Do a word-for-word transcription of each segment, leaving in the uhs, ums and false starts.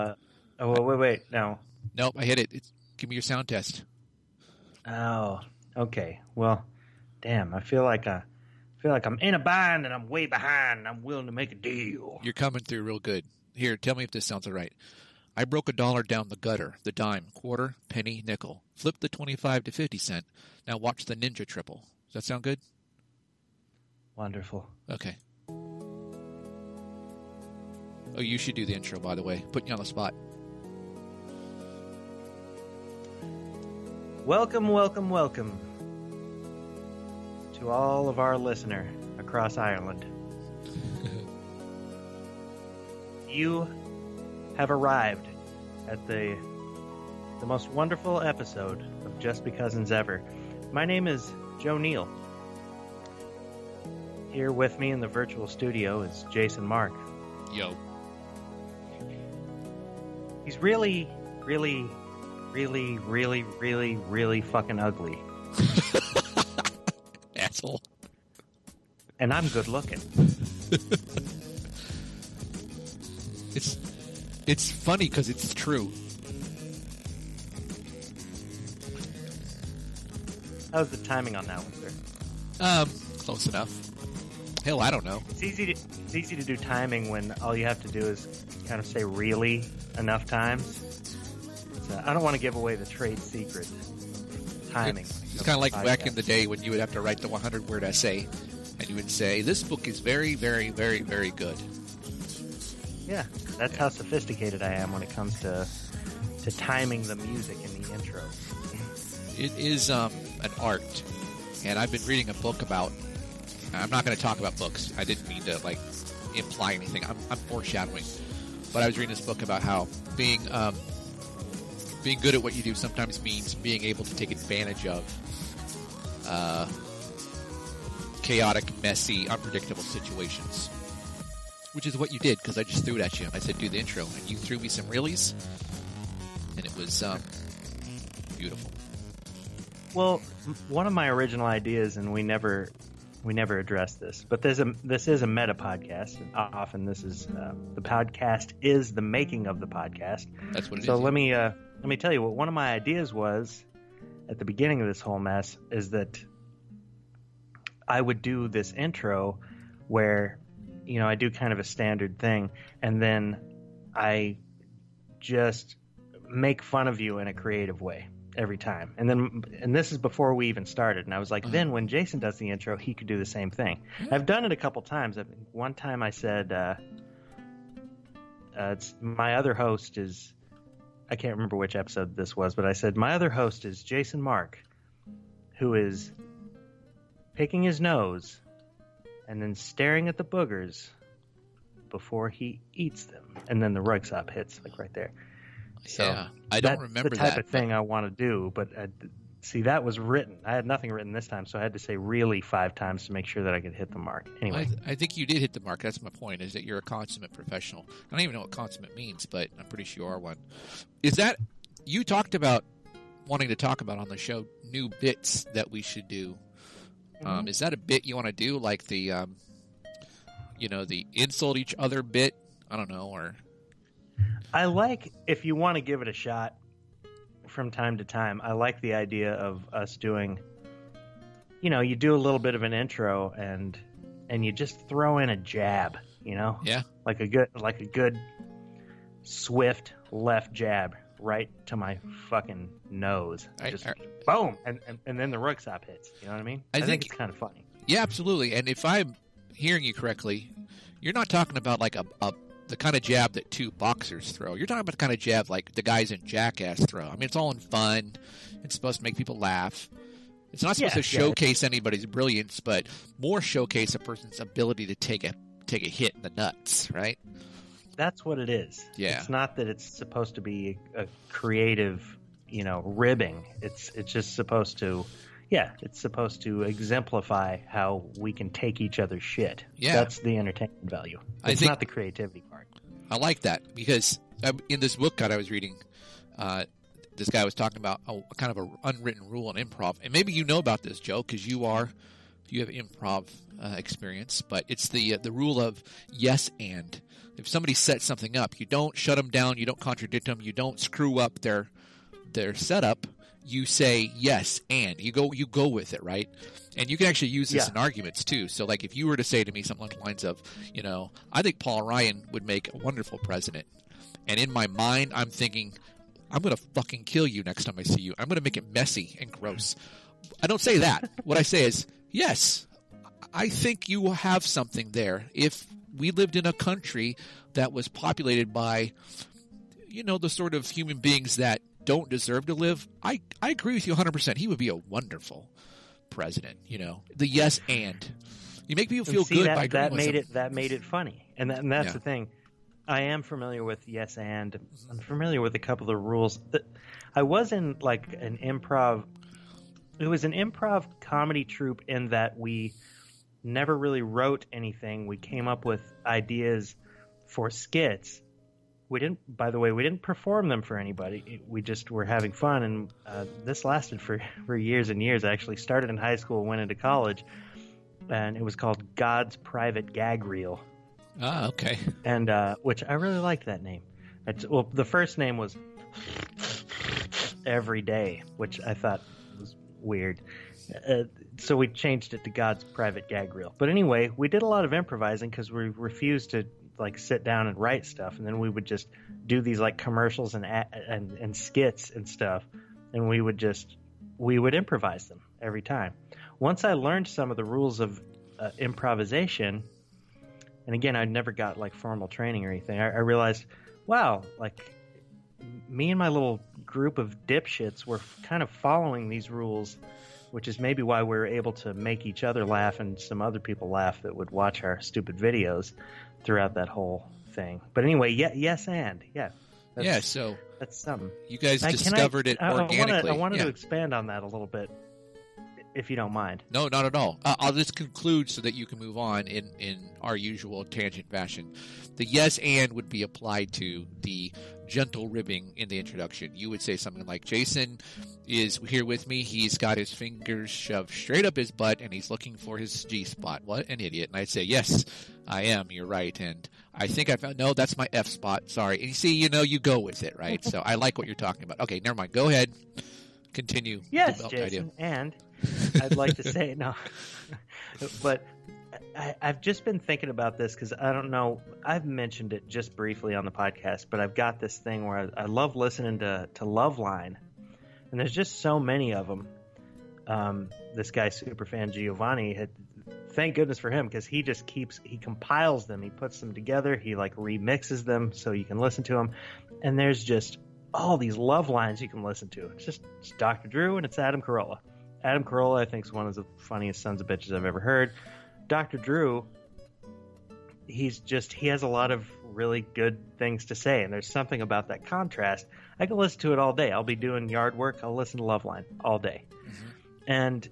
Oh, wait, wait, wait. No. Nope, I hit it. It's, give me your sound test. Oh, okay. Well, damn. I feel like I feel like I'm in a bind and I'm way behind and I'm willing to make a deal. You're coming through real good. Here, tell me if this sounds all right. I broke a dollar down the gutter, the dime, quarter, penny, nickel. Flipped the twenty-five to fifty cent. Now watch the ninja triple. Does that sound good? Wonderful. Okay. Oh, you should do the intro, by the way. Putting you on the spot. Welcome, welcome, welcome to all of our listener across Ireland. You have arrived at the the most wonderful episode of Just Be Cousins Ever. My name is Joe Neal. Here with me in the virtual studio is Jason Mark. Yo. He's really, really, really, really, really, really fucking ugly. Asshole. And I'm good looking. It's it's funny because it's true. How's the timing on that one, sir? Um, close enough. Hell, I don't know. It's easy to it's easy to do timing when all you have to do is kind of say really enough times. So I don't want to give away the trade secret. Timing. It's kind of like back in the day when you would have to write the one hundred word essay, and you would say, "This book is very, very, very, very good." Yeah, that's how sophisticated I am when it comes to to timing the music in the intro. It is um, an art, and I've been reading a book about. I'm not going to talk about books. I didn't mean to like imply anything. I'm, I'm foreshadowing, but I was reading this book about how being um, being good at what you do sometimes means being able to take advantage of uh, chaotic, messy, unpredictable situations. Which is what you did, because I just threw it at you. I said, do the intro, and you threw me some realies, and it was um, beautiful. Well, one of my original ideas, and we never we never addressed this, but there's a this is a meta podcast, and often this is uh, the podcast is the making of the podcast. That's what it so is. So let me uh, let me tell you what one of my ideas was at the beginning of this whole mess is that I would do this intro where, you know, I do kind of a standard thing, and then I just make fun of you in a creative way every time. And then, and this is before we even started. And I was like, uh-huh. Then when Jason does the intro, he could do the same thing. Mm-hmm. I've done it a couple times. I mean, one time I said, uh, uh, it's, my other host is, I can't remember which episode this was, but I said, my other host is Jason Mark, who is picking his nose and then staring at the boogers before he eats them. And then the rug sop hits, like right there. So yeah, I don't remember the type that, of thing but... I want to do. But I, see, that was written. I had nothing written this time, so I had to say really five times to make sure that I could hit the mark. Anyway. I, th- I think you did hit the mark. That's my point, is that you're a consummate professional. I don't even know what consummate means, but I'm pretty sure you are one. Is that... You talked about wanting to talk about on the show new bits that we should do. Mm-hmm. Um, is that a bit you want to do, like the... Um, you know, the insult each other bit? I don't know, or... I like, if you want to give it a shot from time to time, I like the idea of us doing, you know, you do a little bit of an intro and and you just throw in a jab, you know? Yeah. Like a good, like a good, swift left jab right to my fucking nose. I, just I, boom, and, and and then the rug stop hits. You know what I mean? I, I think, think it's kind of funny. Yeah, absolutely. And if I'm hearing you correctly, you're not talking about like a, a the kind of jab that two boxers throw. You're talking about the kind of jab like the guys in Jackass throw. I mean, it's all in fun. It's supposed to make people laugh. It's not supposed yeah, to showcase yeah. anybody's brilliance, but more showcase a person's ability to take a take a hit in the nuts, right? That's what it is. Yeah. It's not that it's supposed to be a creative, you know, ribbing. It's it's just supposed to, yeah, it's supposed to exemplify how we can take each other's shit. Yeah. That's the entertainment value. It's I think, not the creativity part. I like that because in this book that I was reading, uh, this guy was talking about a kind of an unwritten rule in improv. And maybe you know about this, Joe, because you are you have improv uh, experience, but it's the uh, the rule of yes and. If somebody sets something up, you don't shut them down, you don't contradict them, you don't screw up their their setup. You say yes and you go you go with it, right? And you can actually use this Yeah. in arguments too. So, like, if you were to say to me something along the lines of, you know, I think Paul Ryan would make a wonderful president, and in my mind, I'm thinking, I'm going to fucking kill you next time I see you. I'm going to make it messy and gross. I don't say that. What I say is, yes, I think you will have something there. If we lived in a country that was populated by, you know, the sort of human beings that don't deserve to live, I, I agree with you one hundred percent. He would be a wonderful president, you know. The yes and. You make people feel And see, good that, by agreeing that with made them. it that made it funny, and, that, and that's Yeah. the thing. I am familiar with yes and I'm familiar with a couple of the rules. That I was in like an improv. It was an improv comedy troupe in that we never really wrote anything. We came up with ideas for skits. We didn't, by the way, we didn't perform them for anybody. We just were having fun, and uh, this lasted for, for years and years. I actually started in high school, went into college, and it was called God's Private Gag Reel, Ah, okay. and uh, which I really liked that name. It's, well, the first name was Every Day, which I thought was weird. Uh, so we changed it to God's Private Gag Reel. But anyway, we did a lot of improvising because we refused to like sit down and write stuff, and then we would just do these like commercials and and, and skits and stuff, and we would just we would improvise them every time. Once I learned some of the rules of uh, improvisation, and again, I never got like formal training or anything, I, I realized, wow, like me and my little group of dipshits were kind of following these rules, which is maybe why we were able to make each other laugh and some other people laugh that would watch our stupid videos throughout that whole thing. But anyway, yeah, yes and yeah, that's, Yeah, so that's something. you guys Now, can discovered I, it I, I organically. wanna, I wanted Yeah. to expand on that a little bit, if you don't mind. No, not at all. Uh, I'll just conclude so that you can move on in, in our usual tangent fashion. The yes and would be applied to the gentle ribbing in the introduction. You would say something like, Jason is here with me. He's got his fingers shoved straight up his butt, and he's looking for his G-spot. What an idiot. And I'd say, yes, I am. You're right. And I think I found, no, that's my F-spot. Sorry. And you see, you know, you go with it, right? So I like what you're talking about. Okay, never mind. Go ahead. Continue. Yes, Develop Jason, the idea. and I'd like to say no, but I, I've just been thinking about this because I don't know. I've mentioned it just briefly on the podcast, but I've got this thing where I, I love listening to to Loveline, and there's just so many of them. Um, this guy, Superfan Giovanni, had, thank goodness for him, because he just keeps he compiles them, he puts them together, he like remixes them so you can listen to them, and there's just all these love lines you can listen to. It's just it's Doctor Drew and it's Adam Carolla. Adam Carolla, I think, is one of the funniest sons of bitches I've ever heard. Doctor Drew, he's just he has a lot of really good things to say, and there's something about that contrast. I can listen to it all day. I'll be doing yard work, I'll listen to Loveline all day. Mm-hmm. And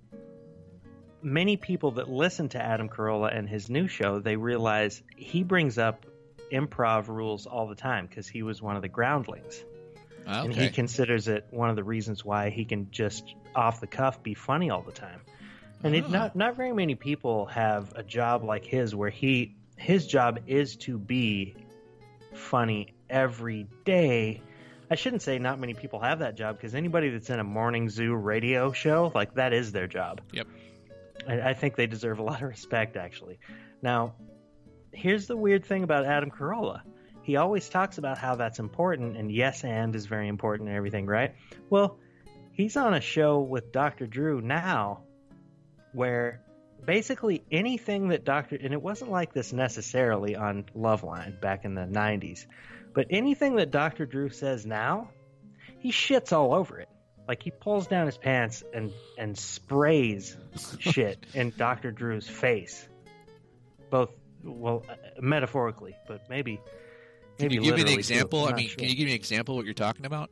many people that listen to Adam Carolla and his new show, they realize he brings up improv rules all the time because he was one of the groundlings. Okay. And he considers it one of the reasons why he can just off the cuff be funny all the time. And Oh. it, not not very many people have a job like his where he his job is to be funny every day. I shouldn't say not many people have that job, because anybody that's in a morning zoo radio show, like, that is their job. Yep. I, I think they deserve a lot of respect, actually. Now, here's the weird thing about Adam Carolla. He always talks about how that's important, and yes and is very important and everything, right? Well, he's on a show with Doctor Drew now where basically anything that Doctor and it wasn't like this necessarily on Loveline back in the nineties, but anything that Doctor Drew says now, he shits all over it. Like, he pulls down his pants and, and sprays shit in Doctor Drew's face. Both, well, metaphorically, but maybe... Can Maybe you give me an literally, example? too. I'm I not mean, sure. can you give me an example of what you're talking about?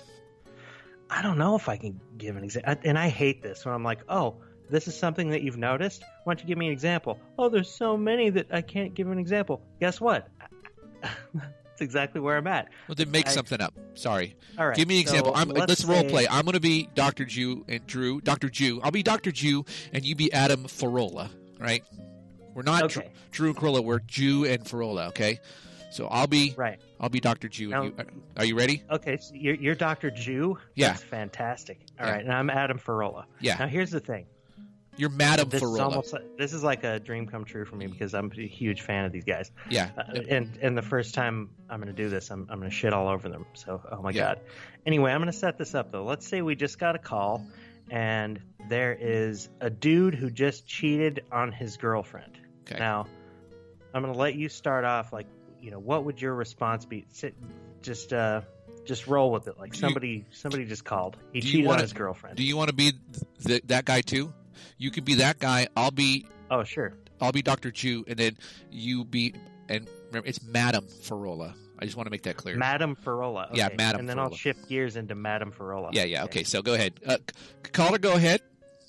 I don't know if I can give an example. And I hate this when I'm like, oh, this is something that you've noticed? Why don't you give me an example? Oh, there's so many that I can't give an example. Guess what? that's exactly where I'm at. Well, then make I, something up. Sorry. All right. Give me an so example. I'm, let's let's role say- play. I'm going to be Doctor Jew and Drew. Doctor Jew. I'll be Doctor Jew, and you be Adam Farola, right? We're not Okay. Dr- Drew and Corolla. We're Jew and Farola, okay? So I'll be Right. I'll be Doctor Jew. Now- and you, are you ready? Okay, so you're, you're Doctor Jew? Yeah. That's fantastic. All Yeah. right, and I'm Adam Farola. Yeah. Now, here's the thing. You're Madam This is, Farola. almost, this is like a dream come true for me because I'm a huge fan of these guys. Yeah. Uh, and and the first time I'm going to do this, I'm, I'm going to shit all over them. So, oh my Yeah. God. Anyway, I'm going to set this up, though. Let's say we just got a call, and there is a dude who just cheated on his girlfriend. Okay. Now, I'm going to let you start off. Like, you know, what would your response be? Sit, just uh, just roll with it. Like Do you- somebody somebody just called. He do you cheated on wanna- his girlfriend. Do you want to be th- that guy too? You can be that guy. I'll be oh, sure. I'll be Doctor Jew, and then you be and remember it's Madam Farola. I just want to make that clear. Madam Farola. Okay. Yeah, Madam And then I'll Farola. shift gears into Madam Farola. yeah, yeah. Okay, so go ahead. Uh, c- caller, go ahead.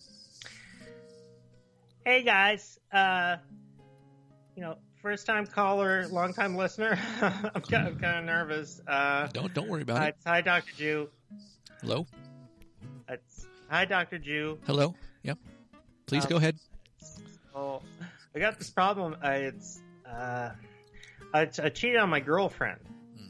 Hey guys, uh, you know, first time caller, long time listener. I'm, kind of, I'm kind of nervous. Uh, Don't don't worry about hi, it. hi, Doctor Jew. Hello, It's, hi, Doctor Jew. hello. Yep. Please Um, go ahead. Oh, I got this problem. I, it's, uh, I, I cheated on my girlfriend.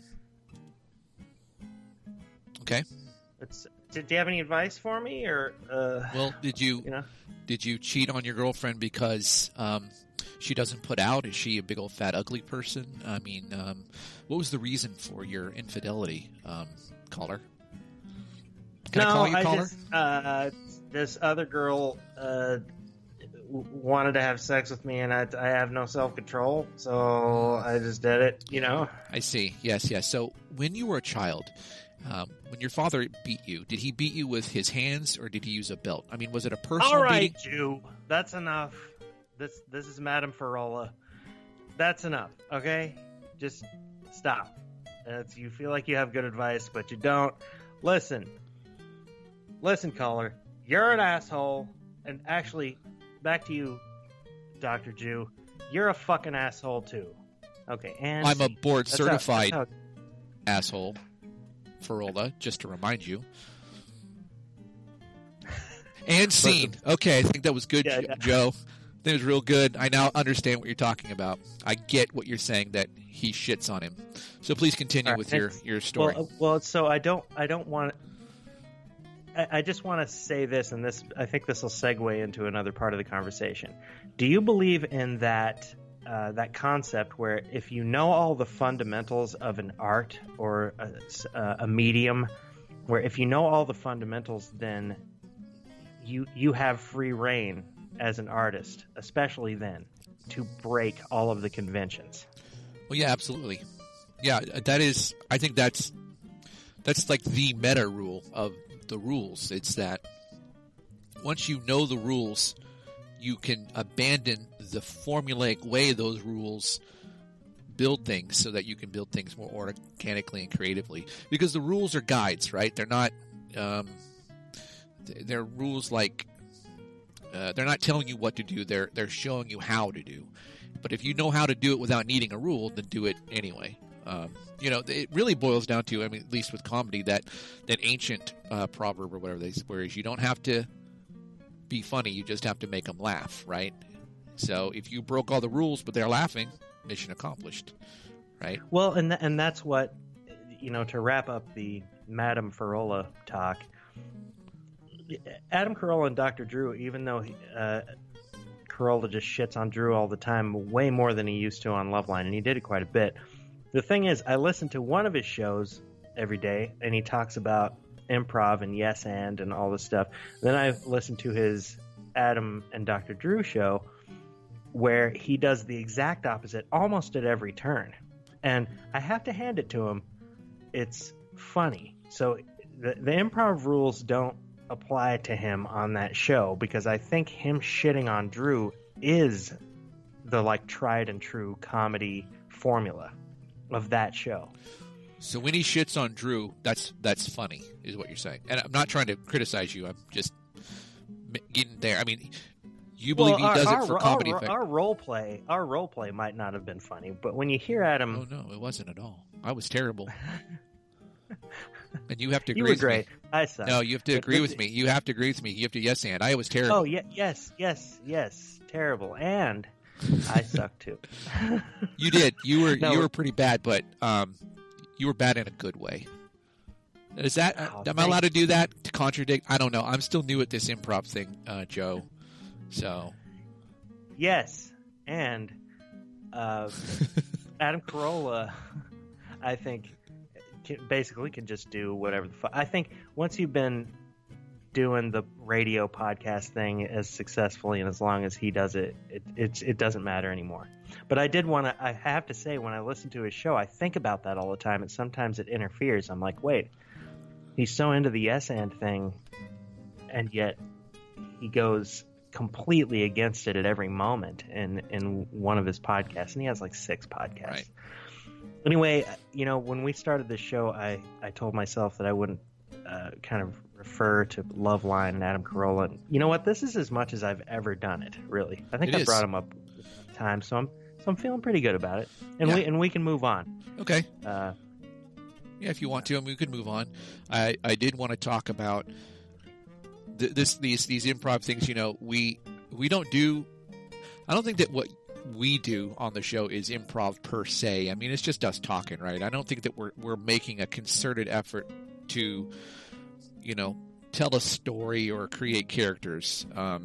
Okay. It's. Do, do you have any advice for me, or uh, Well, did you you know? did you cheat on your girlfriend because um, she doesn't put out? Is she a big old fat ugly person? I mean, um, what was the reason for your infidelity, um, caller? Can no, I call you I caller? just uh, this other girl uh, w- wanted to have sex with me, and I, I have no self control, so I just did it. You know. I see. Yes, yes. So when you were a child, um, when your father beat you, did he beat you with his hands or did he use a belt? I mean, was it a personal All right, beating? Jew. That's enough. This this is Madame Farola. That's enough. Okay, just stop. It's, you feel like you have good advice, but you don't. Listen, listen, caller. You're an asshole, and actually, back to you, Doctor Jew. You're a fucking asshole too. Okay, and I'm a board that's how- certified that's how- asshole, Farola, just to remind you. And scene. Okay, I think that was good, Yeah, Jo- yeah. Joe. That was real good. I now understand what you're talking about. I get what you're saying, that he shits on him. So please continue All right, with your, thanks. your story. Well, uh, well, so I don't, I don't want. I, I just want to say this, and this, I think this will segue into another part of the conversation. Do you believe in that, uh, that concept where if you know all the fundamentals of an art or a, s- uh, a medium, where if you know all the fundamentals, then you you have free reign as an artist, especially then, to break all of the conventions. Well, yeah, absolutely. Yeah, that is. I think that's that's like the meta rule of the rules. It's that once you know the rules, you can abandon the formulaic way those rules build things, so that you can build things more organically and creatively. Because the rules are guides, right? They're not. Um, they're rules like uh, they're not telling you what to do. They're they're showing you how to do. But if you know how to do it without needing a rule, then do it anyway. Um, you know, it really boils down to, I mean, at least with comedy, that that ancient uh, proverb or whatever they say, whereas you don't have to be funny, you just have to make them laugh, right? So if you broke all the rules, but they're laughing, mission accomplished, right? Well, and th- and that's what, you know, to wrap up the Madame Farola talk. Adam Carolla and Doctor Drew, even though he, uh, Carolla just shits on Drew all the time, way more than he used to on Loveline, and he did it quite a bit. The thing is, I listen to one of his shows every day, and he talks about improv and yes and and all this stuff. Then I listen to his Adam and Doctor Drew show, where he does the exact opposite almost at every turn. And I have to hand it to him. It's funny. So the, the improv rules don't apply to him on that show, because I think him shitting on Drew is the like tried and true comedy formula of that show. So when he shits on Drew, that's that's funny, is what you're saying. And I'm not trying to criticize you. I'm just getting there. I mean, you believe Well, he does our, it for our, comedy our, effect. our role play, our role play might not have been funny, but when you hear Adam, Oh no, it wasn't at all. I was terrible. And you have to agree You were with great. me. I suck. No, you have to But- agree but- with me. You have to agree with me. You have to yes and. I was terrible. Oh, yeah, yes, yes, yes. Terrible. And I suck too. You did. You were No. you were pretty bad, but um, you were bad in a good way. Is that? Oh, am I thank allowed to do that to contradict? I don't know. I'm still new at this improv thing, uh, Joe. So Yes. And uh, Adam Carolla, I think, can, basically can just do whatever the fuck. I think once you've been doing the radio podcast thing as successfully and as long as he does it, it it's it doesn't matter anymore. But I did want to, I have to say, when I listen to his show, I think about that all the time, and sometimes it interferes. I'm like, wait, he's so into the yes and thing, and yet he goes completely against it at every moment in in one of his podcasts, and he has like six podcasts. Right. Anyway, you know, when we started this show, I I told myself that I wouldn't uh, kind of refer to Loveline and Adam Carolla. And you know what? This is as much as I've ever done it. Really, I think It I is. brought him up time, so I'm so I'm feeling pretty good about it, and Yeah. we and we can move on. okay. Uh, Yeah, if you want to, and we could move on. I, I did want to talk about th- this these these improv things. You know, we we don't do. I don't think that what we do on the show is improv per se. I mean, it's just us talking, right? I don't think that we're we're making a concerted effort to, you know, tell a story or create characters. Um,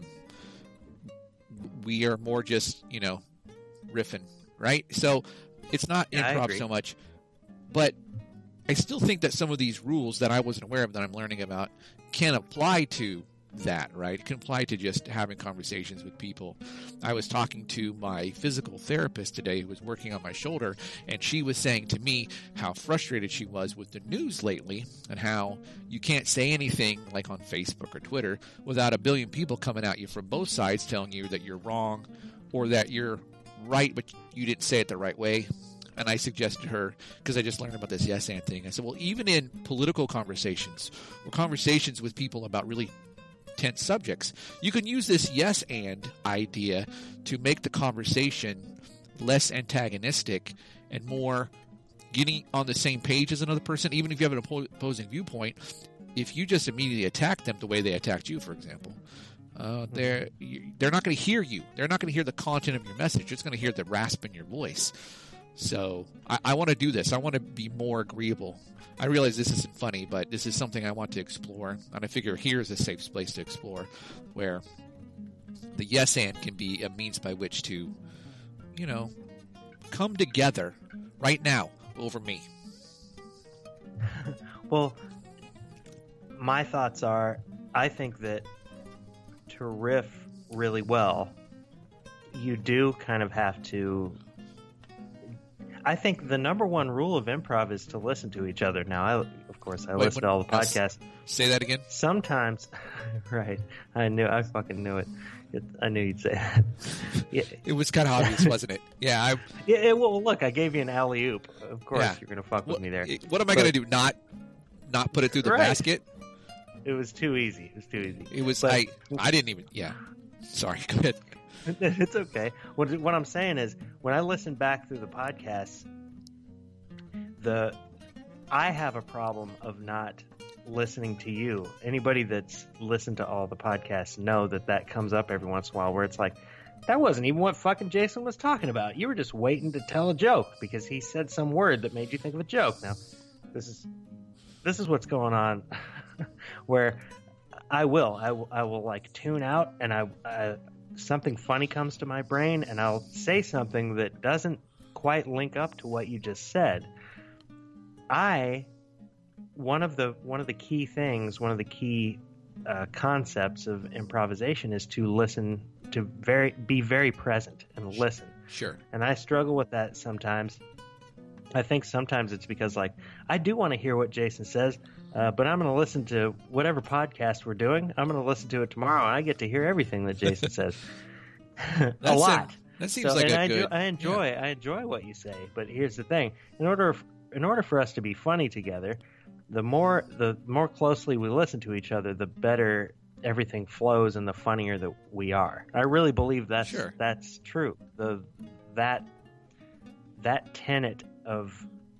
we are more just, you know, riffing, right? So it's not Yeah, I improv agree. so much, but I still think that some of these rules that I wasn't aware of that I'm learning about can apply to that, right? It can apply to just having conversations with people. I was talking to my physical therapist today who was working on my shoulder, and she was saying to me how frustrated she was with the news lately and how you can't say anything like on Facebook or Twitter without a billion people coming at you from both sides telling you that you're wrong or that you're right, but you didn't say it the right way. And I suggested to her, because I just learned about this yes and thing, I said, well, even in political conversations or conversations with people about really tense subjects, you can use this yes and idea to make the conversation less antagonistic and more getting on the same page as another person. Even if you have an oppo- opposing viewpoint, if you just immediately attack them the way they attacked you, for example, uh, they're they're not going to hear you. They're not going to hear the content of your message. They're just going to hear the rasp in your voice. So I, I want to do this. I want to be more agreeable. I realize this isn't funny, but this is something I want to explore. And I figure here's a safe place to explore where the yes and can be a means by which to, you know, come together right now over me. Well, my thoughts are, I think that to riff really well, you do kind of have to. I think the number one rule of improv is to listen to each other. Now, I, of course, I Wait, listen to what- all the uh, s- podcasts. Say that again. Sometimes, right? I knew, I fucking knew it. it I knew you'd say that. Yeah, It was kind of obvious, wasn't it? Yeah. I, yeah. it- Well, look, I gave you an alley oop. Of course, Yeah. you're gonna fuck with what, me there. what am I But- going to do? Not, not put it through the Right. basket? It was too easy. It was too easy. It was. But- I. I didn't even. Yeah. Sorry. Go ahead. It's okay. What what I'm saying is, when I listen back through the podcasts, the I have a problem of not listening to you. Anybody that's listened to all the podcasts know that that comes up every once in a while, where it's like, that wasn't even what fucking Jason was talking about. You were just waiting to tell a joke because he said some word that made you think of a joke. Now, this is this is what's going on, where I will I will I will like tune out, and I. I something funny comes to my brain, and I'll say something that doesn't quite link up to what you just said. I one of the one of the key things, one of the key uh, concepts of improvisation is to listen, to very be very present and listen. Sure. And I struggle with that sometimes. I think sometimes it's because, like, I do want to hear what Jason says, uh, but I'm going to listen to whatever podcast we're doing. I'm going to listen to it tomorrow, and I get to hear everything that Jason says. a That's lot. A, that seems So- like and a I, good. enjoy, I enjoy, I enjoy what you say. But here's the thing: in order, in order for us to be funny together, the more the more closely we listen to each other, the better everything flows, and the funnier that we are. I really believe that's Sure. that's true. The that that tenet of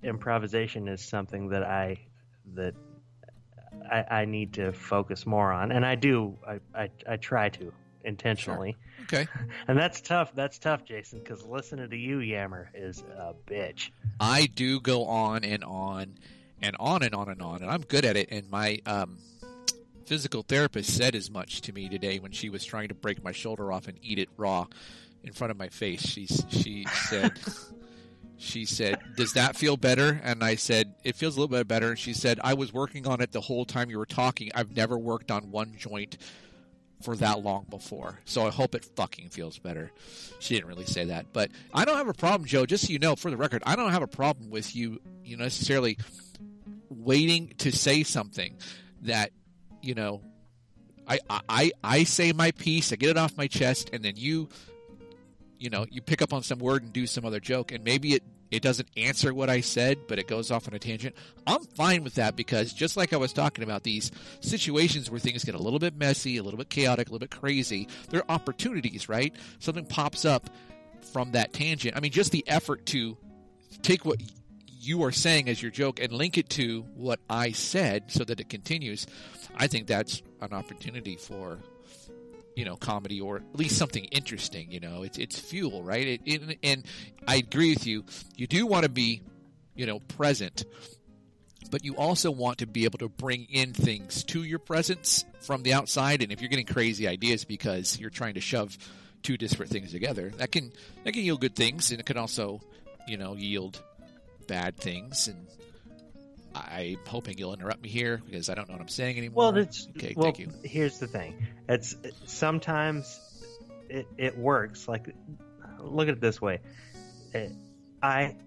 improvisation is something that I that I, I need to focus more on, and I do. I I, I try to intentionally. Sure. Okay. And that's tough. That's tough, Jason, because listening to you yammer is a bitch. I do go on and on and on and on and on, and I'm good at it. And my um, physical therapist said as much to me today when she was trying to break my shoulder off and eat it raw in front of my face. She she said. She said, "Does that feel better?" And I said, "It feels a little bit better." And she said, "I was working on it the whole time you were talking. I've never worked on one joint for that long before. So I hope it fucking feels better." She didn't really say that. But I don't have a problem, Joe, just so you know, for the record, I don't have a problem with you, you know, necessarily waiting to say something that, you know, I, I, I say my piece, I get it off my chest, and then you... you know, you pick up on some word and do some other joke, and maybe it, it doesn't answer what I said, but it goes off on a tangent. I'm fine with that because just like I was talking about these situations where things get a little bit messy, a little bit chaotic, a little bit crazy, there are opportunities, right? Something pops up from that tangent. I mean, just the effort to take what you are saying as your joke and link it to what I said so that it continues, I think that's an opportunity for... you know, comedy or at least something interesting. You know, it's it's fuel, right? It, it, and I agree with you. You do want to be, you know, present, but you also want to be able to bring in things to your presence from the outside. And if you're getting crazy ideas because you're trying to shove two disparate things together, that can that can yield good things, and it can also, you know, yield bad things. And I'm hoping you'll interrupt me here because I don't know what I'm saying anymore. Well, it's, okay, well, thank you. Here's the thing. It's sometimes it, it works. Like, look at it this way. It, I,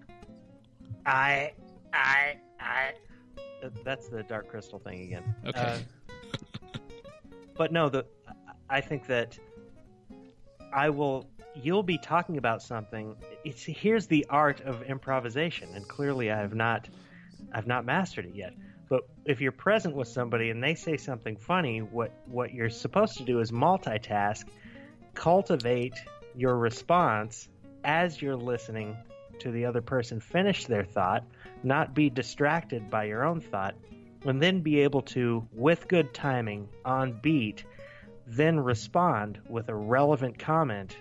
I, I, I. That's the Dark Crystal thing again. Okay. Uh, but no, the I think that I will. You'll be talking about something. It's here's the art of improvisation, and clearly I have not. I've not mastered it yet. But if you're present with somebody and they say something funny, what, what you're supposed to do is multitask, cultivate your response as you're listening to the other person finish their thought, not be distracted by your own thought, and then be able to, with good timing, on beat, then respond with a relevant comment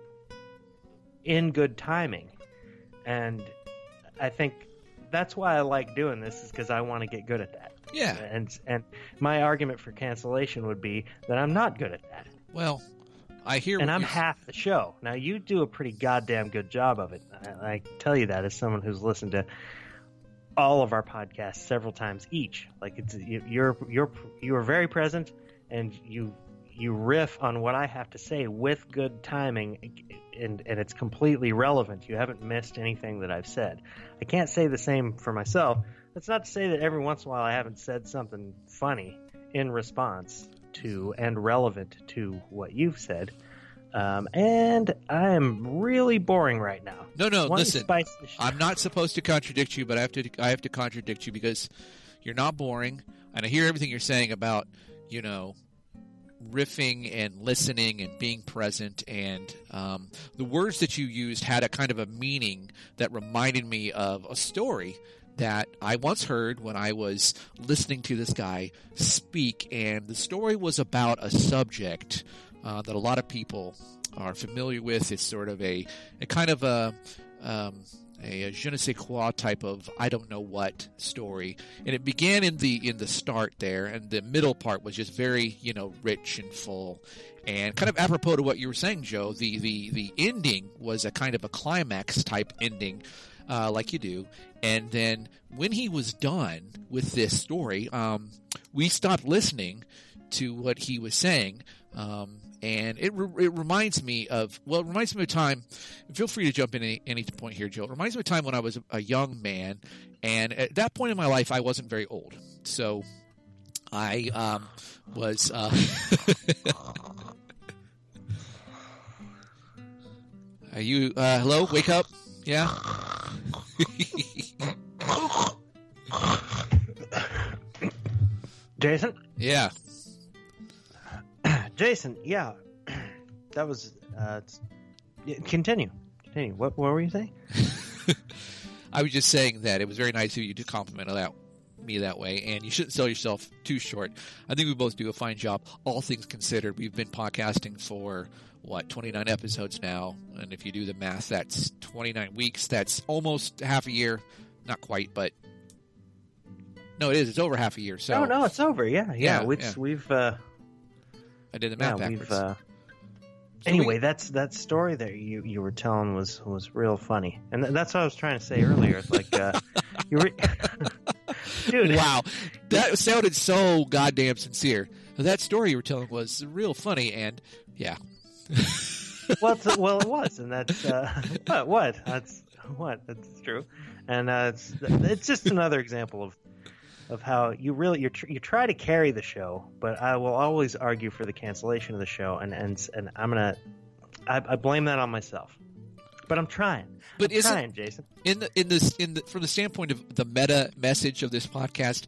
in good timing. And I think... that's why I like doing this, is because I want to get good at that. Yeah. And and my argument for cancellation would be that I'm not good at that. Well, I hear. And I'm you're... half the show. Now, you do a pretty goddamn good job of it. I, I tell you that as someone who's listened to all of our podcasts several times each. Like it's you're you're you are very present, and you you riff on what I have to say with good timing, and, and it's completely relevant. You haven't missed anything that I've said. I can't say the same for myself. That's not to say that every once in a while I haven't said something funny in response to and relevant to what you've said. Um, and I am really boring right now. No, no, One listen. spice- I'm not supposed to contradict you, but I have to. I have to contradict you because you're not boring, and I hear everything you're saying about, you know, riffing and listening and being present, and um, the words that you used had a kind of a meaning that reminded me of a story that I once heard when I was listening to this guy speak, and the story was about a subject uh, that a lot of people are familiar with. It's sort of a, a kind of a um, a, a je ne sais quoi type of I don't know what story, and it began in the in the start there, and the middle part was just very, you know, rich and full, and kind of apropos to what you were saying, Joe. The the the ending was a kind of a climax type ending, uh, like you do, and then when he was done with this story, um, we stopped listening to what he was saying. Um, And it re- it reminds me of, well, it reminds me of a time, feel free to jump in any, any point here, Joe. It reminds me of a time when I was a, a young man, and at that point in my life, I wasn't very old. So I um, was... Uh, are you, uh, hello, wake up? Yeah? Jason? Yeah. Jason, yeah, that was. Uh, continue, continue. What, what were you saying? I was just saying that it was very nice of you to compliment that, me that way, and you shouldn't sell yourself too short. I think we both do a fine job, all things considered. We've been podcasting for, what, twenty-nine episodes now, and if you do the math, that's twenty-nine weeks. That's almost half a year. Not quite, but no, it is. It's over half a year. So no, no, it's over. Yeah, yeah. Yeah, Which yeah. we've. Uh, I did the math yeah, backwards. we've. Uh, So anyway, we- that's that story that you, you were telling was was real funny, and th- that's what I was trying to say earlier. It's like uh, you were, dude. Wow, that sounded so goddamn sincere. That story you were telling was real funny, and yeah. Well, it's, well, it was, and that's uh, what what that's what that's true, and uh, it's it's just another example of of how you really you tr- you try to carry the show, but I will always argue for the cancellation of the show, and and and I'm gonna I, I blame that on myself, but I'm trying. But I'm isn't- trying, Jason. In the in this in the from the standpoint of the meta message of this podcast,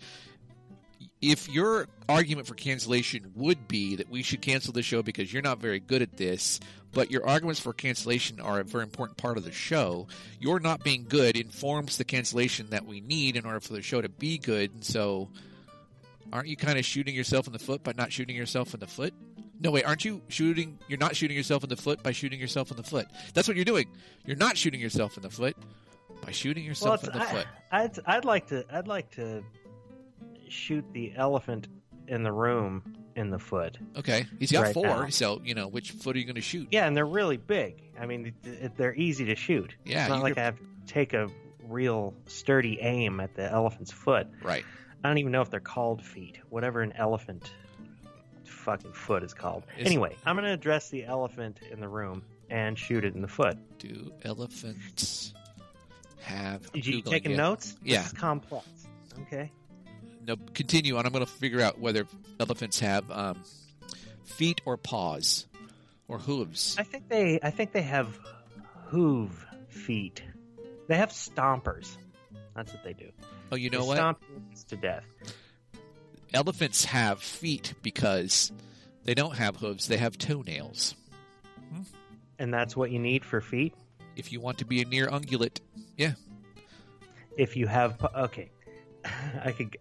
if your argument for cancellation would be that we should cancel the show because you're not very good at this, but your arguments for cancellation are a very important part of the show, your not being good informs the cancellation that we need in order for the show to be good. And so, aren't you kind of shooting yourself in the foot by not shooting yourself in the foot? No, wait, aren't you shooting? You're not shooting yourself in the foot by shooting yourself in the foot. That's what you're doing. You're not shooting yourself in the foot by shooting Well, yourself it's, in the I, foot. I'd I'd like to I'd like to shoot the elephant in the room in the foot. Okay, he's got right four, now. so you know which foot are you going to shoot? Yeah, and they're really big. I mean, th- th- they're easy to shoot. Yeah, it's not you like could- I have to take a real sturdy aim at the elephant's foot. Right. I don't even know if they're called feet. Whatever an elephant fucking foot is called. Is- Anyway, I'm going to address the elephant in the room and shoot it in the foot. Do elephants have? Did you Googling taking it. notes? Yeah. This is complex. Okay. No, continue on. I'm going to figure out whether elephants have um, feet or paws or hooves. I think they I think they have hoof feet. They have stompers. That's what they do. Oh, you know they what? Stomp humans to death. Elephants have feet because they don't have hooves. They have toenails. And that's what you need for feet? If you want to be a near ungulate, yeah. If you have pa- okay. I could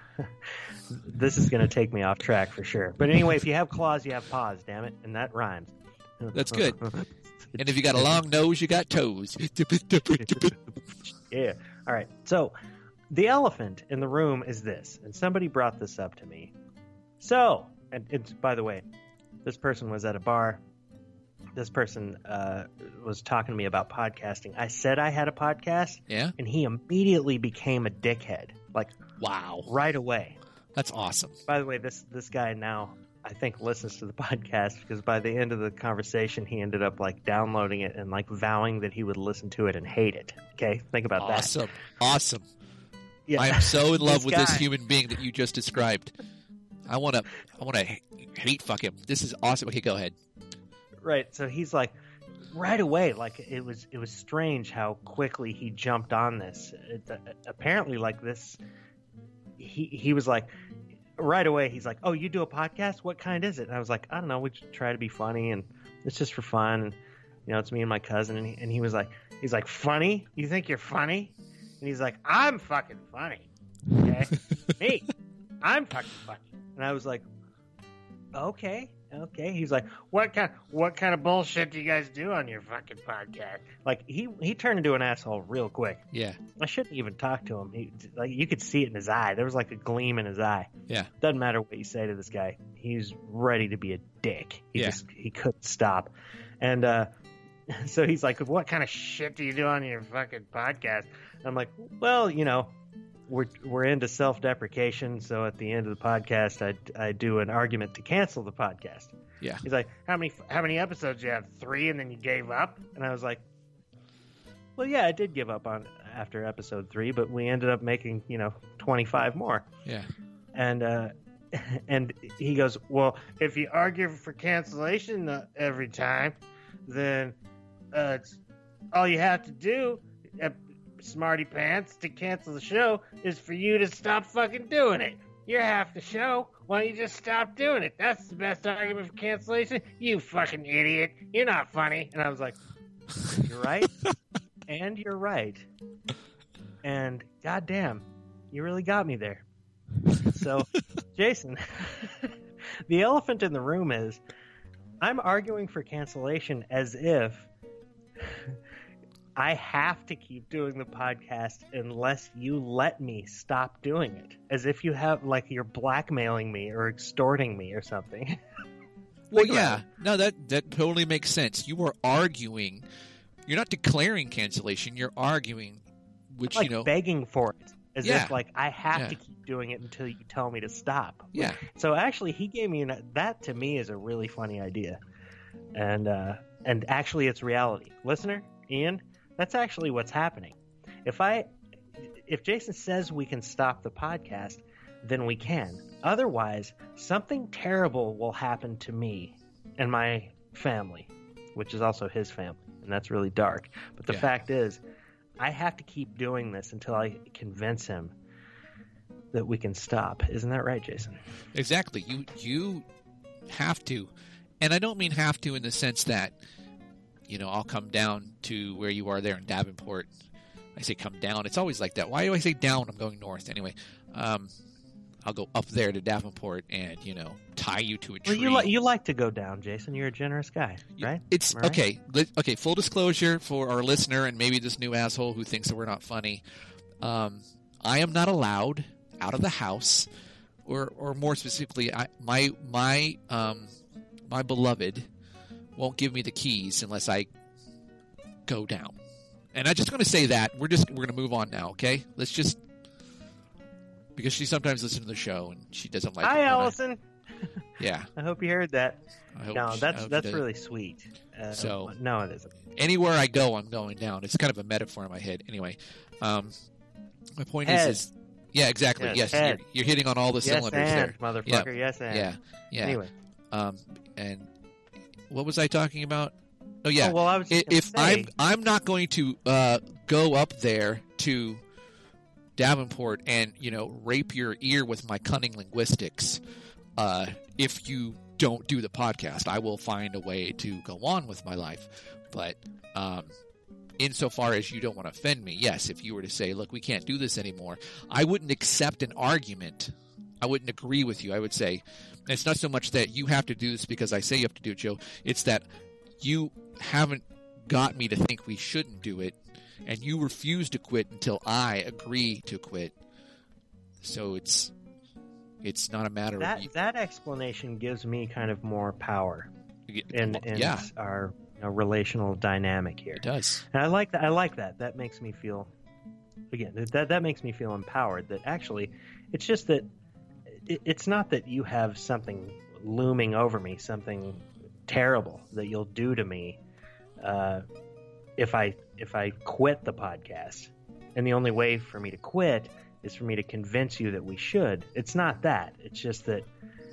This is going to take me off track for sure. But anyway, if you have claws, you have paws, damn it, and that rhymes. That's good. And if you got a long nose, you got toes. Yeah. All right. So the elephant in the room is this, and somebody brought this up to me. So, and it's by the way, this person was at a bar. This person uh, was talking to me about podcasting. I said I had a podcast, Yeah? and he immediately became a dickhead, like Wow. right away. That's awesome. By the way, this this guy now I think listens to the podcast because by the end of the conversation, he ended up like downloading it and like vowing that he would listen to it and hate it. Okay, think about that. Awesome. Awesome. Yeah. I am so in love This with this guy. human being that you just described. I want to I want to hate fuck him. This is awesome. Okay, go ahead. Right. So he's like, right away, like it was it was strange how quickly he jumped on this. It, uh, apparently, like this, he he was like, right away, he's like, oh, you do a podcast? What kind is it? And I was like, I don't know. We just try to be funny, and it's just for fun. And you know, it's me and my cousin. And he, and he was like, he's like, funny? You think you're funny? And he's like, I'm fucking funny. Okay, me, I'm fucking funny. And I was like, okay. Okay, he's like, what kind, what kind of bullshit do you guys do on your fucking podcast? Like, he he turned into an asshole real quick. Yeah. I shouldn't even talk to him. He, like, you could see it in his eye. There was like a gleam in his eye. Yeah. Doesn't matter what you say to this guy. He's ready to be a dick. He Yeah. just he couldn't stop. And uh, so he's like, what kind of shit do you do on your fucking podcast? And I'm like, well, you know, we're we're into self-deprecation, so at the end of the podcast, I I do an argument to cancel the podcast. Yeah. He's like, how many how many episodes do you have? Three, and then you gave up? And I was like, well, yeah, I did give up on after episode three, but we ended up making you know twenty-five more. Yeah. And uh, and he goes, well, if you argue for cancellation uh, every time, then uh, it's, all you have to do. Uh, Smarty Pants, to cancel the show is for you to stop fucking doing it. You're half the show. Why don't you just stop doing it? That's the best argument for cancellation. You fucking idiot. You're not funny. And I was like, you're right. And you're right. And goddamn, you really got me there. So, Jason, the elephant in the room is I'm arguing for cancellation as if I have to keep doing the podcast unless you let me stop doing it. As if you have, like, you're blackmailing me or extorting me or something. Well, yeah. No, that, that totally makes sense. You are arguing. You're not declaring cancellation. You're arguing, which, like you know. begging for it. As Yeah. if, like, I have Yeah. to keep doing it until you tell me to stop. Yeah. So, actually, he gave me an, that, to me, is a really funny idea. And, uh, and actually, it's reality. Listener, Ian, that's actually what's happening. If I, if Jason says we can stop the podcast, then we can. Otherwise, something terrible will happen to me and my family, which is also his family. And that's really dark. But the Yeah. fact is, I have to keep doing this until I convince him that we can stop. Isn't that right, Jason? Exactly. You you have to. And I don't mean have to in the sense that, you know, I'll come down to where you are there in Davenport. I say come down. It's always like that. Why do I say down? I'm going north. Anyway, um, I'll go up there to Davenport and, you know, tie you to a tree. Well, you, li- you like to go down, Jason. You're a generous guy, right? It's Am I right? okay. Li- Okay. Full disclosure for our listener and maybe this new asshole who thinks that we're not funny. Um, I am not allowed out of the house, or, or more specifically, I, my my um, my beloved won't give me the keys unless I go down. And I'm just going to say that we're just we're going to move on now. Okay. Let's just. Because she sometimes listens to the show and she doesn't like. Hi, it when I- Allison. Yeah. I hope you heard that. I hope No, she- I that's hope that's she does. really sweet. Uh, So- no, it isn't. Anywhere I go, I'm going down. It's kind of a metaphor in my head. Anyway, um, my point Head. is, is, yeah, exactly. Yes, Yes, head. you're, you're hitting on all the Yes, cylinders and, there. motherfucker. Yes, and. Yeah, yeah. Anyway. Um, and what was I talking about? Oh, yeah. Oh, well, I was just I- gonna if say, I'm I'm not going to uh, go up there to Davenport and, you know, rape your ear with my cunning linguistics, uh, if you don't do the podcast, I will find a way to go on with my life. But um, insofar as you don't want to offend me, yes, if you were to say, look, we can't do this anymore, I wouldn't accept an argument. I wouldn't agree with you. I would say, it's not so much that you have to do this because I say you have to do it, Joe. It's that you haven't got me to think we shouldn't do it, and you refuse to quit until I agree to quit. So it's it's not a matter that of you, that explanation gives me kind of more power in in yeah, our you know, relational dynamic here. it does. And I like that. I like that. That makes me feel, again, that that makes me feel empowered. That actually, it's just that it, it's not that you have something looming over me, something terrible that you'll do to me uh, if I if I quit the podcast. And the only way for me to quit is for me to convince you that we should. It's not that. It's just that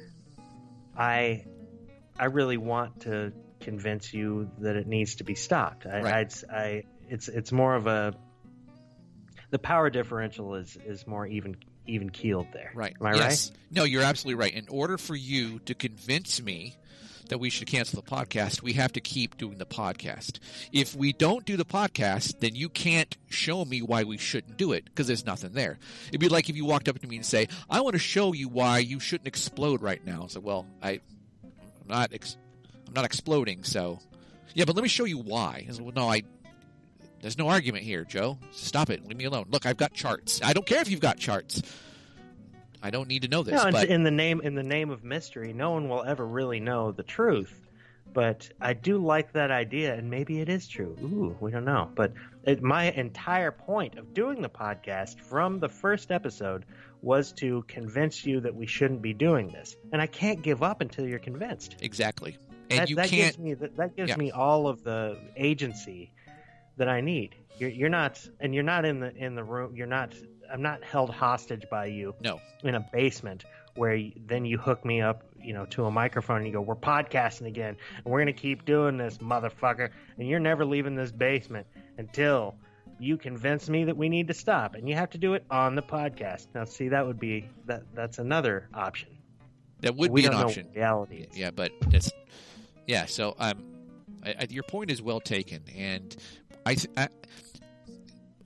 I I really want to convince you that it needs to be stopped. I, Right. I'd, I it's it's more of a the power differential is is more even even keeled there. Right. Am I yes. No, you're absolutely right. In order for you to convince me that we should cancel the podcast, we have to keep doing the podcast. If we don't do the podcast, then you can't show me why we shouldn't do it because there's nothing there. It'd be like if you walked up to me and say, "I want to show you why you shouldn't explode right now." So, well, I, I'm not, ex- I'm not exploding. So, yeah, but let me show you why. I said, well, no, I. There's no argument here, Joe. Stop it. Leave me alone. Look, I've got charts. I don't care if you've got charts. I don't need to know this. No, but in the name in the name of mystery, no one will ever really know the truth. But I do like that idea, and maybe it is true. Ooh, we don't know. But it, my entire point of doing the podcast from the first episode was to convince you that we shouldn't be doing this, and I can't give up until you're convinced. exactly, and that, you that can't. gives me that, that gives Yeah. me all of the agency that I need. You're, you're not, and you're not in the in the room. You're not. I'm not held hostage by you. No. In a basement where you, then you hook me up, you know, to a microphone and you go, "We're podcasting again, and we're gonna keep doing this, motherfucker, and you're never leaving this basement until you convince me that we need to stop, and you have to do it on the podcast." Now, see, that would be that. That's another option. That would we be don't an know option. what reality is. Yeah, but it's yeah. So um, I, I, your point is well taken, and I, th- I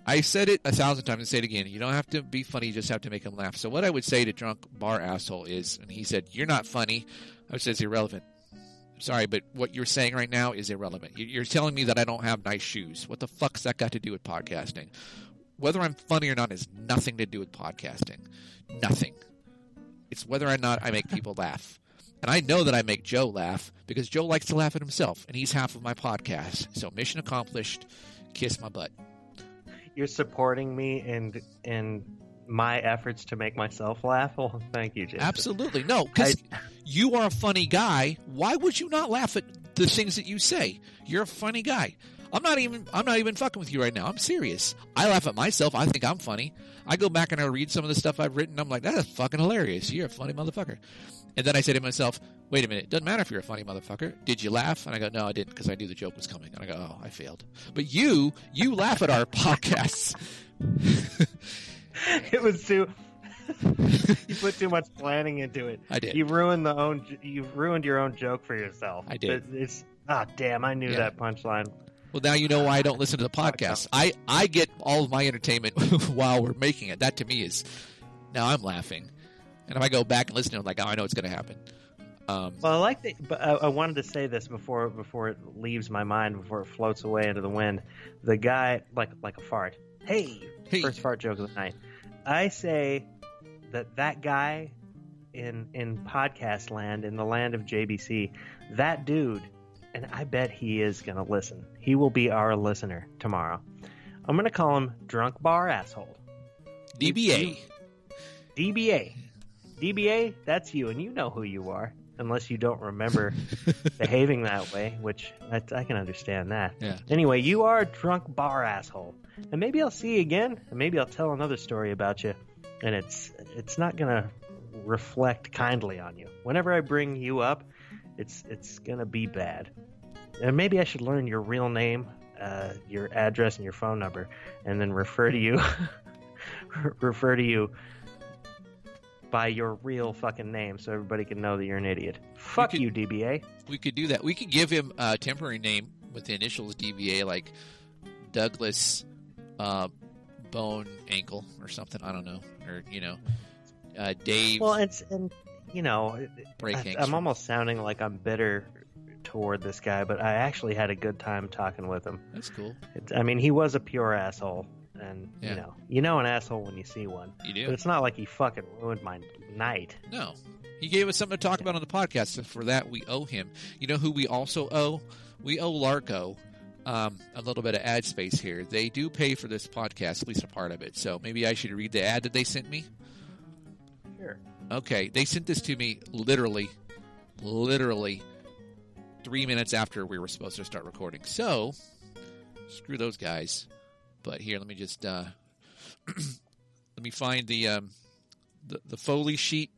I said it a thousand times and say it again. You don't have to be funny. You just have to make him laugh. So what I would say to Drunk Bar Asshole is, and he said, you're not funny. I would say it's irrelevant. Sorry, but what you're saying right now is irrelevant. You're telling me that I don't have nice shoes. What the fuck's that got to do with podcasting? Whether I'm funny or not has nothing to do with podcasting. Nothing. It's whether or not I make people laugh. And I know that I make Joe laugh because Joe likes to laugh at himself, and he's half of my podcast. So mission accomplished. Kiss my butt. You're supporting me in in my efforts to make myself laugh. Well, thank you, Jason. Absolutely. No, because you are a funny guy. Why would you not laugh at the things that you say? You're a funny guy. I'm not even I'm not even fucking with you right now. I'm serious. I laugh at myself. I think I'm funny. I go back and I read some of the stuff I've written. I'm like, that is fucking hilarious. You're a funny motherfucker. And then I say to myself, wait a minute. It doesn't matter if you're a funny motherfucker. Did you laugh? And I go, no, I didn't, because I knew the joke was coming. And I go, oh, I failed. But you, you laugh at our podcasts. It was too. You put too much planning into it. I did. You ruined the own. You ruined your own joke for yourself. I did. It's ah, oh, damn! I knew yeah. that punchline. Well, now you know why I don't listen to the podcast. I, I get all of my entertainment while we're making it. That to me is, now I'm laughing. And if I go back and listen to it, I'm like, oh, I know it's going to happen. Um, well, I like the, but I, I wanted to say this before before it leaves my mind, before it floats away into the wind. The guy, like like a fart. Hey, hey. First fart joke of the night. I say that that guy in in podcast land, in the land of J B C, that dude, and I bet he is going to listen. He will be our listener tomorrow. I'm going to call him Drunk Bar Asshole. D B A. D B A. D B A, that's you, and you know who you are, unless you don't remember behaving that way, which I, I can understand that. Yeah. Anyway, you are a Drunk Bar Asshole, and maybe I'll see you again, and maybe I'll tell another story about you, and it's it's not going to reflect kindly on you. Whenever I bring you up, it's it's going to be bad. And maybe I should learn your real name, uh, your address, and your phone number, and then refer to you refer to you by your real fucking name so everybody can know that you're an idiot. Fuck could, you, D B A. We could do that. We could give him a temporary name with the initials D B A, like Douglas uh, Bone Ankle or something. I don't know. Or, you know, uh, Dave. Well, it's, and, you know, Break I, I'm almost sounding like I'm bitter toward this guy, but I actually had a good time talking with him. That's cool. It's, I mean, he was a pure asshole. And, yeah. you know, you know an asshole when you see one. You do. But it's not like he fucking ruined my night. No. He gave us something to talk about on the podcast, so for that we owe him. You know who we also owe? We owe Larco um, a little bit of ad space here. They do pay for this podcast, at least a part of it. So maybe I should read the ad that they sent me? Sure. Okay. They sent this to me literally, literally three minutes after we were supposed to start recording. So, screw those guys. But here, let me just uh, let me find the, um, the the Foley sheet.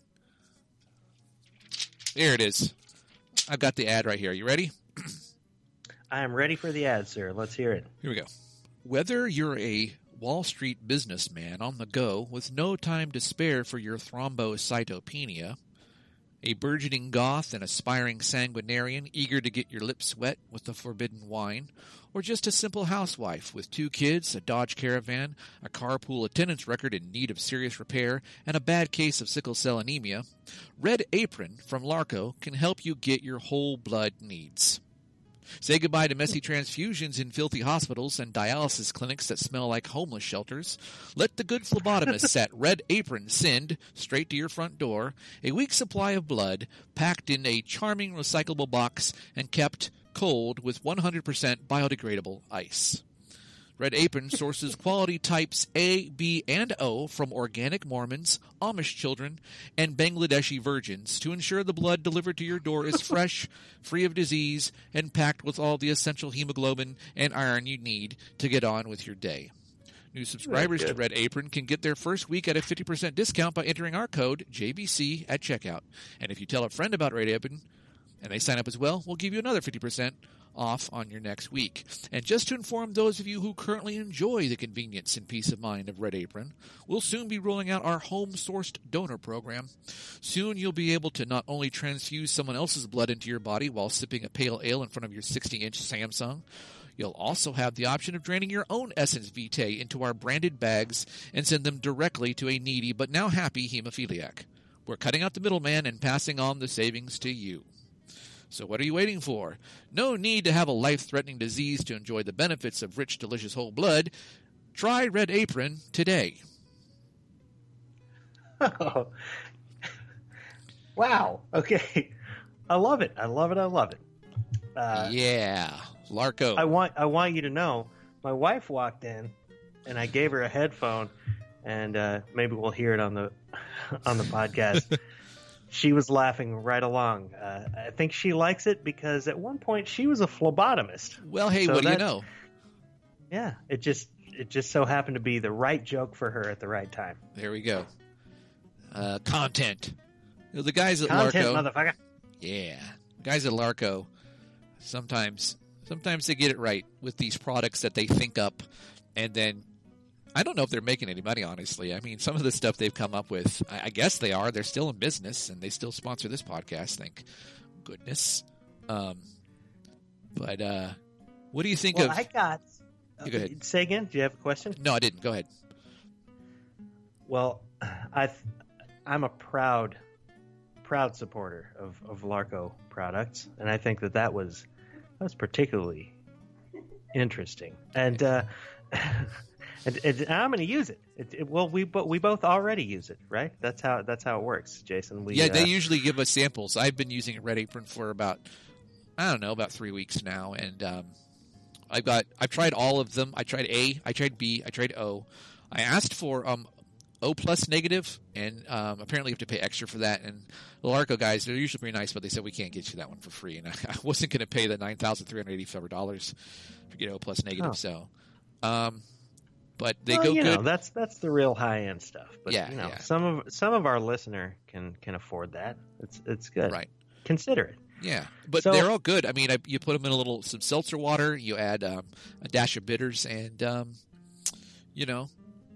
There it is. I've got the ad right here. You ready? I am ready for the ad, sir. Let's hear it. Here we go. Whether you're a Wall Street businessman on the go with no time to spare for your thrombocytopenia, a burgeoning goth and aspiring sanguinarian eager to get your lips wet with the forbidden wine, or just a simple housewife with two kids, a Dodge Caravan, a carpool attendance record in need of serious repair, and a bad case of sickle cell anemia, Red Apron from Larco can help you get your whole blood needs. Say goodbye to messy transfusions in filthy hospitals and dialysis clinics that smell like homeless shelters. Let the good phlebotomists at Red Apron send, straight to your front door, a week's supply of blood packed in a charming recyclable box and kept cold with one hundred percent biodegradable ice. Red Apron sources quality types A, B, and O from organic Mormons, Amish children, and Bangladeshi virgins to ensure the blood delivered to your door is fresh, free of disease, and packed with all the essential hemoglobin and iron you need to get on with your day. New subscribers to Red Apron can get their first week at a fifty percent discount by entering our code J B C at checkout. And if you tell a friend about Red Apron and they sign up as well, we'll give you another fifty percent off on your next week. And just to inform those of you who currently enjoy the convenience and peace of mind of Red Apron, we'll soon be rolling out our home-sourced donor program. Soon you'll be able to not only transfuse someone else's blood into your body while sipping a pale ale in front of your sixty-inch Samsung, You'll also have the option of draining your own Essence Vitae into our branded bags and send them directly to a needy but now happy hemophiliac. We're cutting out the middleman and passing on the savings to you. So what are you waiting for? No need to have a life-threatening disease to enjoy the benefits of rich, delicious whole blood. Try Red Apron today. Oh. Wow. Okay. I love it. I love it. I love it. Uh, yeah. Larco. I want I want you to know, my wife walked in, and I gave her a headphone, and uh, maybe we'll hear it on the on the podcast. She was laughing right along. Uh, I think she likes it because at one point she was a phlebotomist. Well, hey, So what do you that- know? Yeah, it just it just so happened to be the right joke for her at the right time. There we go. Uh, content. You know, the guys at Content, Larco. motherfucker. Yeah. Guys at Larco, sometimes sometimes they get it right with these products that they think up, and then I don't know if they're making any money, honestly. I mean, some of the stuff they've come up with, I, I guess they are. They're still in business, and they still sponsor this podcast, thank goodness. Um, but uh, what do you think Well, of... I got. You go ahead. Say again. Do you have a question? No, I didn't. Go ahead. Well, I I'm a proud proud supporter of, of Larco products, and I think that that was that was particularly interesting. And uh, and, and I'm going to use it. It, it. Well, we but we both already use it, right? That's how that's how it works, Jason. We, Yeah, they uh, usually give us samples. I've been using a Red Apron for about, I don't know, about three weeks now, and um, I've got I've tried all of them. I tried A, I tried B, I tried O. I asked for um, O plus negative, and um, apparently you have to pay extra for that. And the Larco guys, they're usually pretty nice, but they said we can't get you that one for free. And I, I wasn't going to pay the nine thousand three hundred eighty-four dollars to get O plus negative. Oh. So, um, but they well, go you good. know, that's that's the real high end stuff. But Yeah, you know, yeah. some of some of our listener can can afford that. It's it's good. Right. Consider it. Yeah, but So- they're all good. I mean, I, you put them in a little some seltzer water. You add um, a dash of bitters, and um, you know,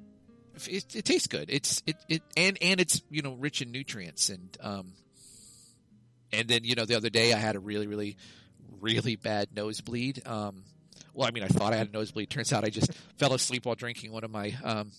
it, it tastes good. It's it, it and and it's you know rich in nutrients, and um, and then you know the other day I had a really really really bad nosebleed. Um, well, I mean, I thought I had a nosebleed. Turns out I just fell asleep while drinking one of my um,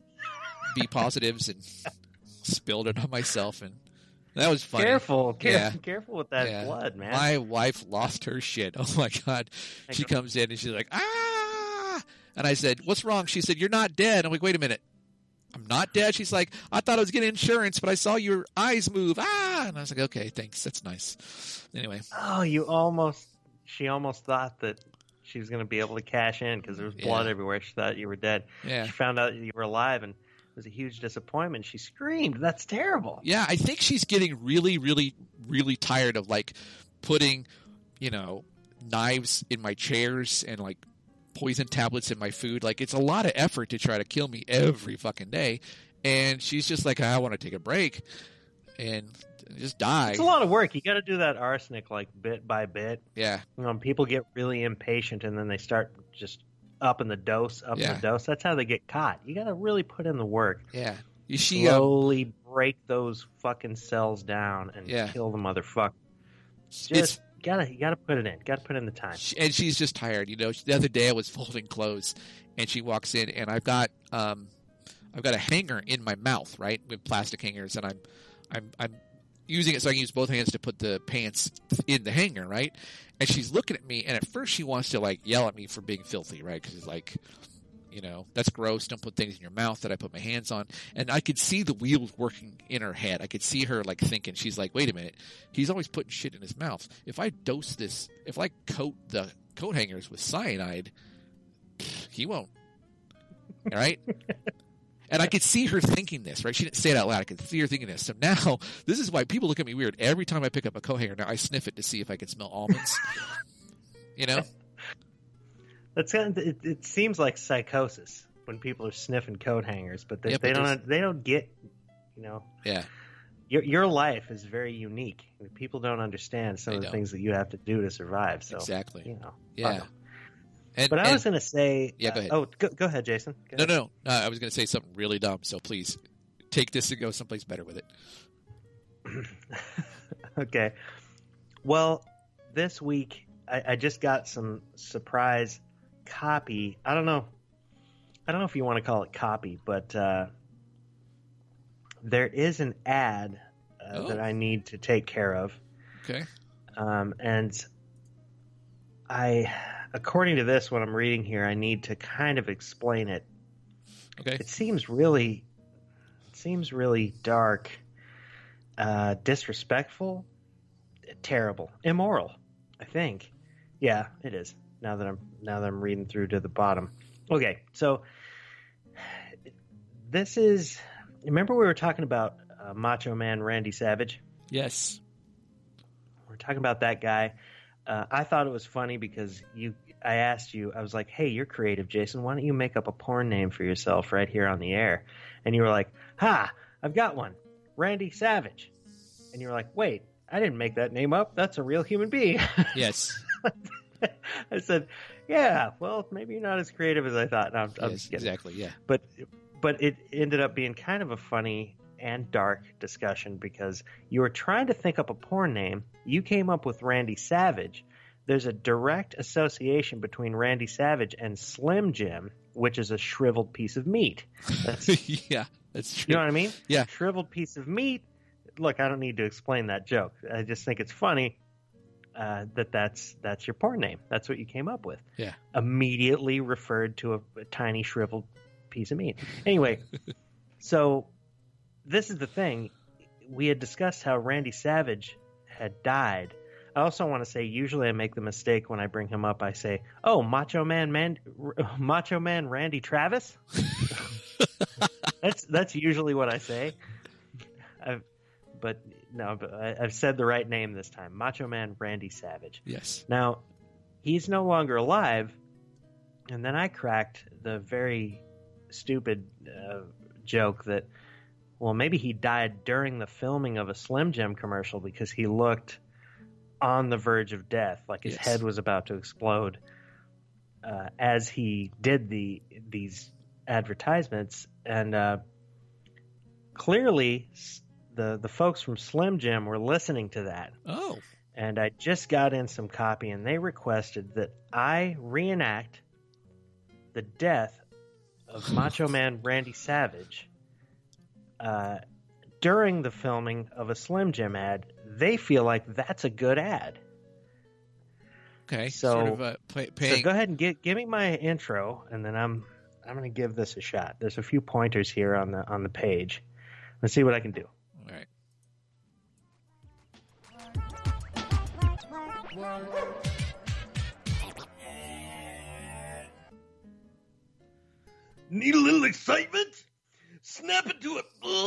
B positives and spilled it on myself, and that was funny. Careful, care- Yeah. careful with that Yeah. blood, man. My wife lost her shit. Oh my God. Hey, She go- comes in and she's like, ah. And I said, what's wrong? She said, you're not dead. I'm like, wait a minute. I'm not dead. She's like, I thought I was getting insurance, but I saw your eyes move. Ah. And I was like, okay, thanks. That's nice. Anyway. Oh, you almost. She almost thought that she was going to be able to cash in because there was blood Yeah. everywhere. She thought you were dead. Yeah. She found out you were alive, and it was a huge disappointment. She screamed. That's terrible. Yeah. I think she's getting really, really, really tired of like putting, you know, knives in my chairs and like poison tablets in my food. Like it's a lot of effort to try to kill me every fucking day. And she's just like, I want to take a break and just die. It's a lot of work. You got to do that arsenic like bit by bit. Yeah. You know, people get really impatient, and then they start just upping the dose, upping Yeah. the dose. That's how they get caught. You got to really put in the work. Yeah. You she um, Slowly break those fucking cells down and Yeah. kill the motherfucker. it's Just gotta, you gotta put it in. Gotta put in the time. she- and she's just tired. You know, the other day I was folding clothes and she walks in and I've got um I've got a hanger in my mouth, right? With plastic hangers, and I'm I'm I'm using it so I can use both hands to put the pants in the hanger, right? And she's looking at me, and at first she wants to like yell at me for being filthy, right? Because it's like, you know, that's gross. Don't put things in your mouth that I put my hands on. And I could see the wheels working in her head. I could see her like thinking, she's like, wait a minute, he's always putting shit in his mouth. If I dose this, if I coat the coat hangers with cyanide, he won't. All right. And I could see her thinking this, right? She didn't say it out loud. I could see her thinking this. So now, this is why people look at me weird. Every time I pick up a coat hanger, now I sniff it to see if I can smell almonds. You know? That's kind of, it, it seems like psychosis when people are sniffing coat hangers, but they, Yeah, they but don't they don't get, you know, Yeah. your your life is very unique. People don't understand some They of the don't. things that you have to do to survive. So Exactly. you know, Yeah. fuck 'em. And, But I and- was going to say, Yeah, uh, go ahead. oh, go, go ahead, Jason. Go no, ahead. no, no. Uh, I was going to say something really dumb. So please take this and go someplace better with it. Okay. Well, this week I, I just got some surprise copy. I don't know. I don't know if you want to call it copy, but uh, there is an ad uh, Oh. that I need to take care of. Okay. Um, and I, according to this, what I'm reading here, I need to kind of explain it. Okay. It seems really, it seems really dark, uh, disrespectful, terrible, immoral. I think, yeah, it is. Now that I'm now that I'm reading through to the bottom. Okay, so this is. Remember we were talking about uh, Macho Man Randy Savage. Yes. We're talking about that guy. Uh, I thought it was funny because you. I asked you. I was like, "Hey, you're creative, Jason. Why don't you make up a porn name for yourself right here on the air?" And you were like, "Ha! I've got one, Randy Savage." And you were like, "Wait, I didn't make that name up. That's a real human being." Yes. I said, "Yeah, well, maybe you're not as creative as I thought." No, I'm, I'm Yes, just kidding. exactly. Yeah. But but it ended up being kind of a funny and dark discussion because you were trying to think up a porn name. You came up with Randy Savage. There's a direct association between Randy Savage and Slim Jim, which is a shriveled piece of meat. That's, Yeah, that's true. you know what I mean? Yeah. Shriveled piece of meat. Look, I don't need to explain that joke. I just think it's funny. Uh, that that's that's your porn name. That's what you came up with. Yeah. Immediately referred to a, a tiny shriveled piece of meat. Anyway, so this is the thing. We had discussed how Randy Savage had died. I also want to say, usually I make the mistake when I bring him up. I say, "Oh, Macho Man, Man Macho Man Randy Travis." that's that's usually what I say. I've, but no, but I, I've said the right name this time. Macho Man Randy Savage. Yes. Now, he's no longer alive, and then I cracked the very stupid uh, joke that, well, maybe he died during the filming of a Slim Jim commercial because he looked on the verge of death, like his Yes. head was about to explode uh, as he did the these advertisements, and uh, clearly the the folks from Slim Jim were listening to that. Oh. And I just got in some copy, and they requested that I reenact the death of Macho Man Randy Savage uh, during the filming of a Slim Jim ad. They feel like that's a good ad. Okay. So, sort of uh, pay, paying. so go ahead and get, give me my intro, and then I'm I'm going to give this a shot. There's a few pointers here on the on the page. Let's see what I can do. All right. Need a little excitement? Snap into it.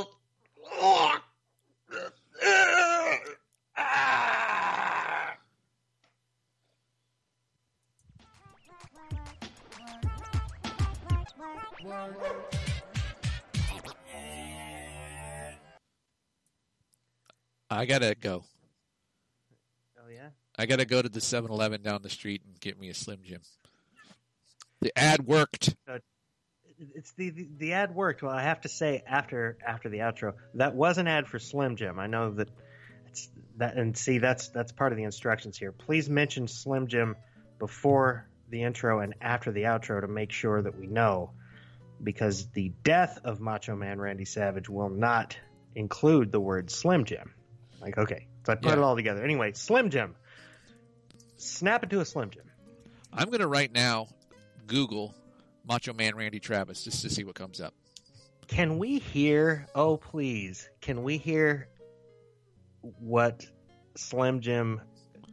I gotta go. Oh yeah. I gotta go to the seven eleven down the street and get me a Slim Jim. The ad worked. It's the, the the ad worked. Well, I have to say after after the outro, that was an ad for Slim Jim. I know that it's that, and see that's that's part of the instructions here. Please mention Slim Jim before the intro and after the outro to make sure that we know, because the death of Macho Man Randy Savage will not include the word Slim Jim. Like, okay, so I put Yeah. it all together. Anyway, Slim Jim. Snap into a Slim Jim. I'm gonna right now Google Macho Man Randy Travis just to see what comes up. Can we hear, oh please, can we hear what Slim Jim,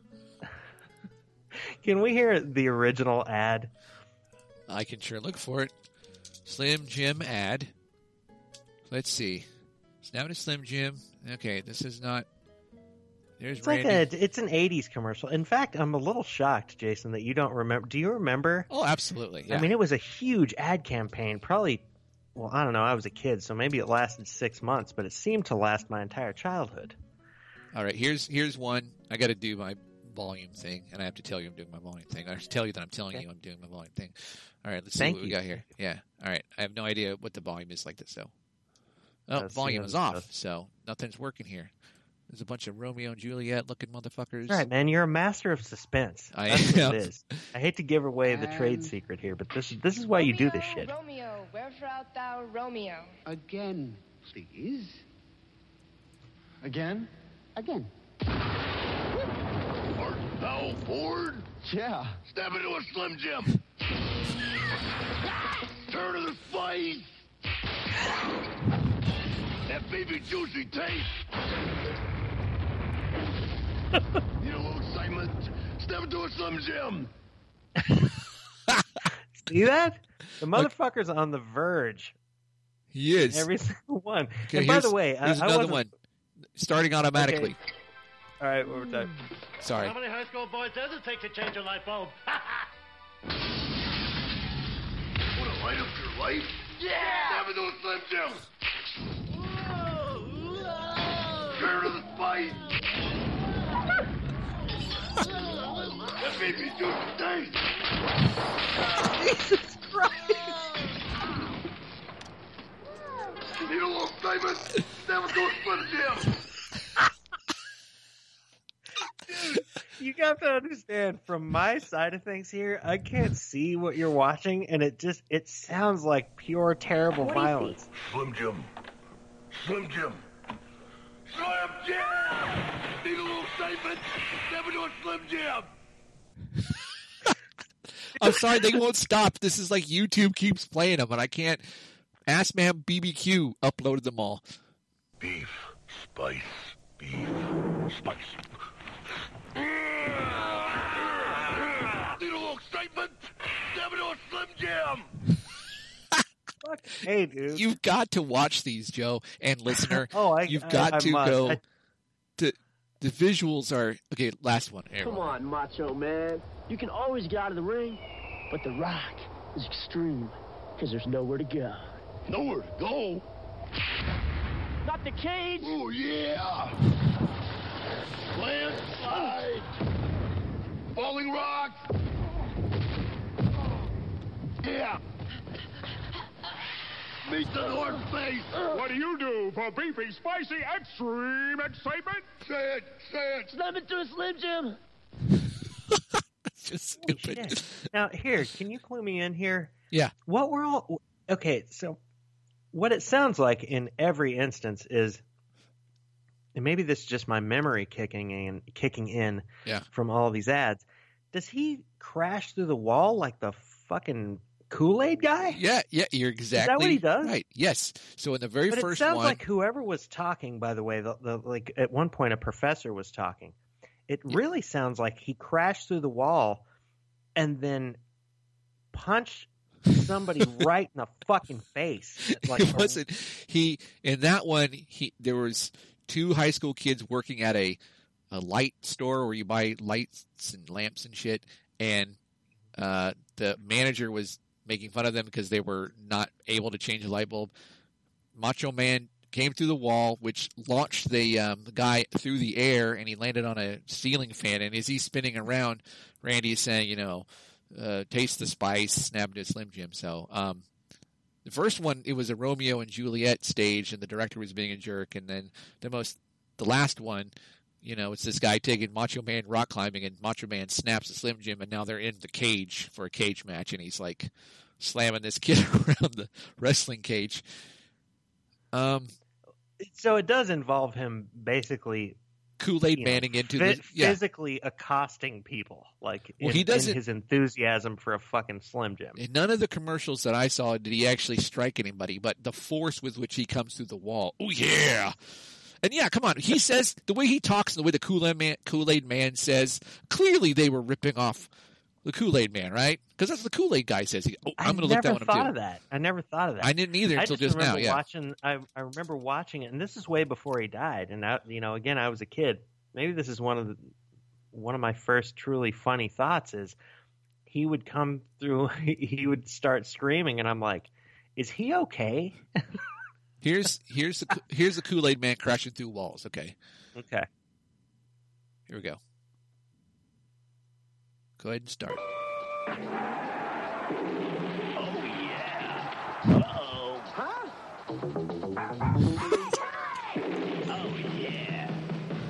can we hear the original ad? I can sure look for it. Slim Jim ad. Let's see. Snap to Slim Jim. Okay, this is not. There's It's Randy. like a, it's an eighties commercial. In fact, I'm a little shocked, Jason, that you don't remember. Do you remember? Oh, absolutely. Yeah. I mean, it was a huge ad campaign, probably, well, I don't know, I was a kid, so maybe it lasted six months, but it seemed to last my entire childhood. All right, here's here's one. I got to do my volume thing, and I have to tell you I'm doing my volume thing. I have to tell you that I'm telling Okay. you I'm doing my volume thing. All right, let's see Thank what we you. got here. Yeah. All right. I have no idea what the volume is like this, though. Oh, Let's see volume what is it off, does. so nothing's working here. There's a bunch of Romeo and Juliet looking motherfuckers. All right, man, you're a master of suspense. I That's am. what it is. I hate to give away the trade secret here, but this is this is why you do this shit. Romeo, wherefore art thou, Romeo? Again, please. Again? Again. Art thou bored? Yeah. Step into a Slim Jim. Turn to the spice. That baby juicy taste. You know, little excitement. Step into a Slim Jim. See that? The motherfucker's on the verge. He is. Every single one. Okay, and by here's, the way, here's I, I another wasn't... one. Starting automatically. Okay. All right, one more time. Sorry. How many high school boys does it take to change a light bulb? Want to light up your life? Yeah! Step into a Slim Jim. Turn to the spice. That baby juicy taste. Jesus Christ! Need a little excitement? Step into a Slim Jim. You have to understand, from my side of things here, I can't see what you're watching, and it just it sounds like pure terrible What do you violence. Slim Jim. Slim Jim. Slim Jim! Need a little excitement? Step into a Slim Jim. I'm sorry, they won't stop. This is like YouTube keeps playing them, and I can't. Ask Man B B Q uploaded them all. Beef, spice, beef, spice. Need a little excitement? Step into a Slim Jim. Fuck. Hey, dude. You've got to watch these, Joe, and listener. Oh, I- You've I- got I to must. go. I- To, the visuals are okay. Last one. Here, Come on, Macho Man. You can always get out of the ring, but The Rock is extreme because there's nowhere to go. Nowhere to go. Not the cage. Oh, yeah. Landslide. Falling rock. Yeah. Meet the North Face. What do you do for beefy, spicy, extreme excitement? Say it. Say it. Snap into a Slim Jim. It's just Holy stupid. shit. Now, here, can you clue me in here? Yeah. What we're all okay. So, what it sounds like in every instance is, and maybe this is just my memory kicking in, kicking in Yeah. from all these ads. Does he crash through the wall like the fucking Kool-Aid guy? Yeah, yeah, you're exactly what he does? right. Yes. So in the very But first it sounds one, like whoever was talking, by the way, the, the, like at one point a professor was talking. It really sounds like he crashed through the wall and then punched somebody right in the fucking face. Like it wasn't he in that one. He there was two high school kids working at a a light store where you buy lights and lamps and shit, and uh, the manager was making fun of them because they were not able to change a light bulb. Macho Man came through the wall, which launched the, um, the guy through the air, and he landed on a ceiling fan. And as he's spinning around, Randy is saying, you know, uh, taste the spice, snap into a Slim Jim. So um, the first one, it was a Romeo and Juliet stage, and the director was being a jerk. And then the most, the last one, you know, it's this guy taking Macho Man rock climbing, and Macho Man snaps a Slim Jim, and now they're in the cage for a cage match, and he's like slamming this kid around the wrestling cage. Um, so it does involve him basically Kool-Aid you know, manning into fi- the yeah. physically accosting people, like Well, in, he doesn't- in his enthusiasm for a fucking Slim Jim. In none of the commercials that I saw did he actually strike anybody, but the force with which he comes through the wall. Oh yeah. And yeah, come on. He says the way he talks and the way the Kool-Aid man, Kool-Aid man says, clearly they were ripping off the Kool-Aid man, right? Because that's what the Kool-Aid guy says. He, oh, I'm going to look that one I never up thought too. of that. I never thought of that. I didn't either I until just, just now. remember Yeah. watching. I, I remember watching it, and this is way before he died. And I, you know, again, I was a kid. Maybe this is one of the one of my first truly funny thoughts is he would come through. He would start screaming, and I'm like, "Is he okay?" Here's here's the here's the Kool-Aid man crashing through walls. Okay. Okay. Here we go. Go ahead and start. Uh-oh. Huh? Oh, yeah.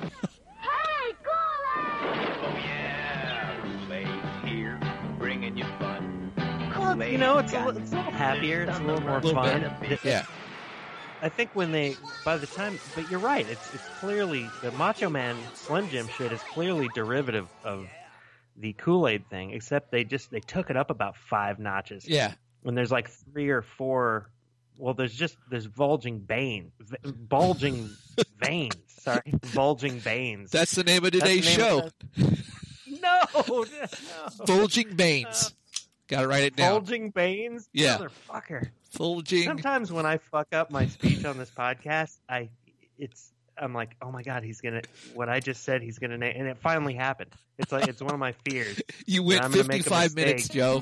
you know, it's a, little, it's a little happier. It's a little more fun. Yeah. I think when they, by the time, but you're right. It's it's clearly the Macho Man Slim Jim shit is clearly derivative of the Kool-Aid thing, except they just they took it up about five notches. Yeah. When there's like three or four, well, there's just there's bulging vein, v- bulging veins. Sorry, bulging veins. That's the name of today's name show. Of no, no, Bulging veins. Got to write it down. Bulging veins. Yeah. Motherfucker. Bulging. Sometimes when I fuck up my speech on this podcast, I it's I'm like, oh my god, he's gonna what I just said, he's gonna name, and it finally happened. It's like it's one of my fears. You went fifty-five minutes, Joe.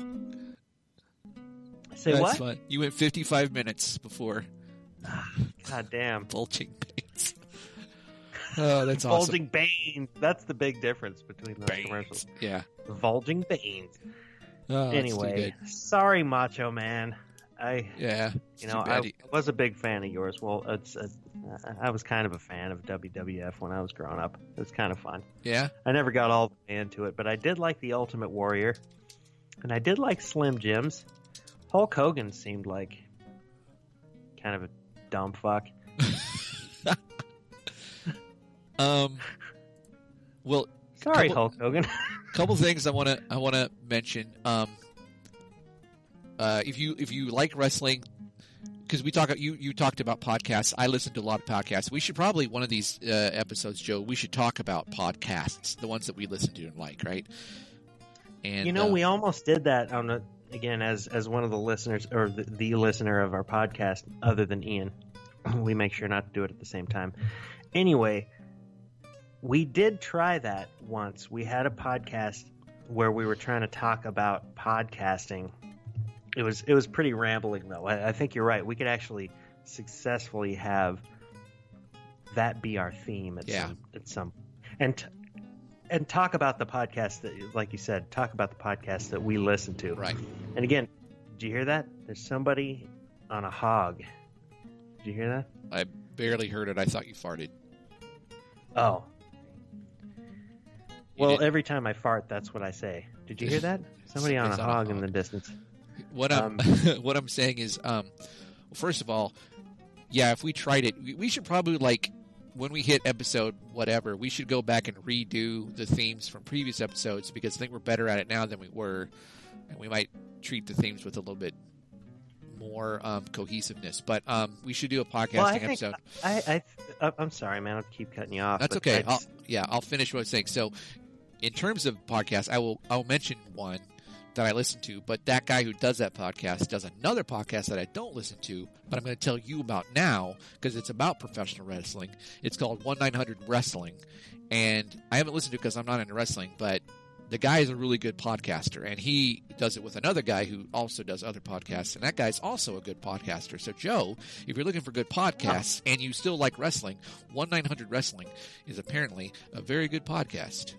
Say That's what? Fun. You went fifty-five minutes before. God damn. Bulging veins. Oh, that's awesome. Bulging veins. That's the big difference between those Veins. commercials. Yeah. Bulging veins. Oh, anyway, sorry, Macho Man. I yeah, you know I was a big fan of yours. Well, it's uh, I was kind of a fan of W W F when I was growing up. It was kind of fun. Yeah, I never got all the way into it, but I did like the Ultimate Warrior, and I did like Slim Jims. Hulk Hogan seemed like kind of a dumb fuck. um, well, sorry, couple, Hulk Hogan. couple things I want to I want to mention. Um. Uh, if you if you like wrestling, because we talk you you talked about podcasts, I listen to a lot of podcasts. We should probably one of these uh, episodes, Joe. We should talk about podcasts, the ones that we listen to and like, right? And you know, uh, we almost did that on a, again as as one of the listeners or the, the listener of our podcast, other than Ian. We make sure not to do it at the same time. Anyway, we did try that once. We had a podcast where we were trying to talk about podcasting. It was it was pretty rambling, though. I, I think you're right. We could actually successfully have that be our theme at yeah. some at some and t- and talk about the podcast that, like you said, talk about the podcast that we listen to. Right. And again, did you hear that? There's somebody on a hog. Did you hear that? I barely heard it. I thought you farted. Oh. You well, didn't... every time I fart, that's what I say. Did you hear that? Somebody on a, on hog a hog in the distance. What I'm Um, what I'm saying is, um, well, first of all, yeah, if we tried it, we, we should probably like when we hit episode whatever, we should go back and redo the themes from previous episodes because I think we're better at it now than we were, and we might treat the themes with a little bit more um, cohesiveness. But um, we should do a podcasting well, I think, episode. I, I, I'm sorry, man. I'll keep cutting you off. That's but okay. I just- I'll, yeah, I'll finish what I'm saying. So, in terms of podcasts, I will I'll mention one that I listen to, but that guy who does that podcast does another podcast that I don't listen to, but I'm going to tell you about now because it's about professional wrestling. It's called one nine hundred Wrestling, and I haven't listened to it because I'm not into wrestling, but the guy is a really good podcaster, and he does it with another guy who also does other podcasts, and that guy's also a good podcaster. So, Joe, if you're looking for good podcasts and you still like wrestling, one nine hundred Wrestling is apparently a very good podcast.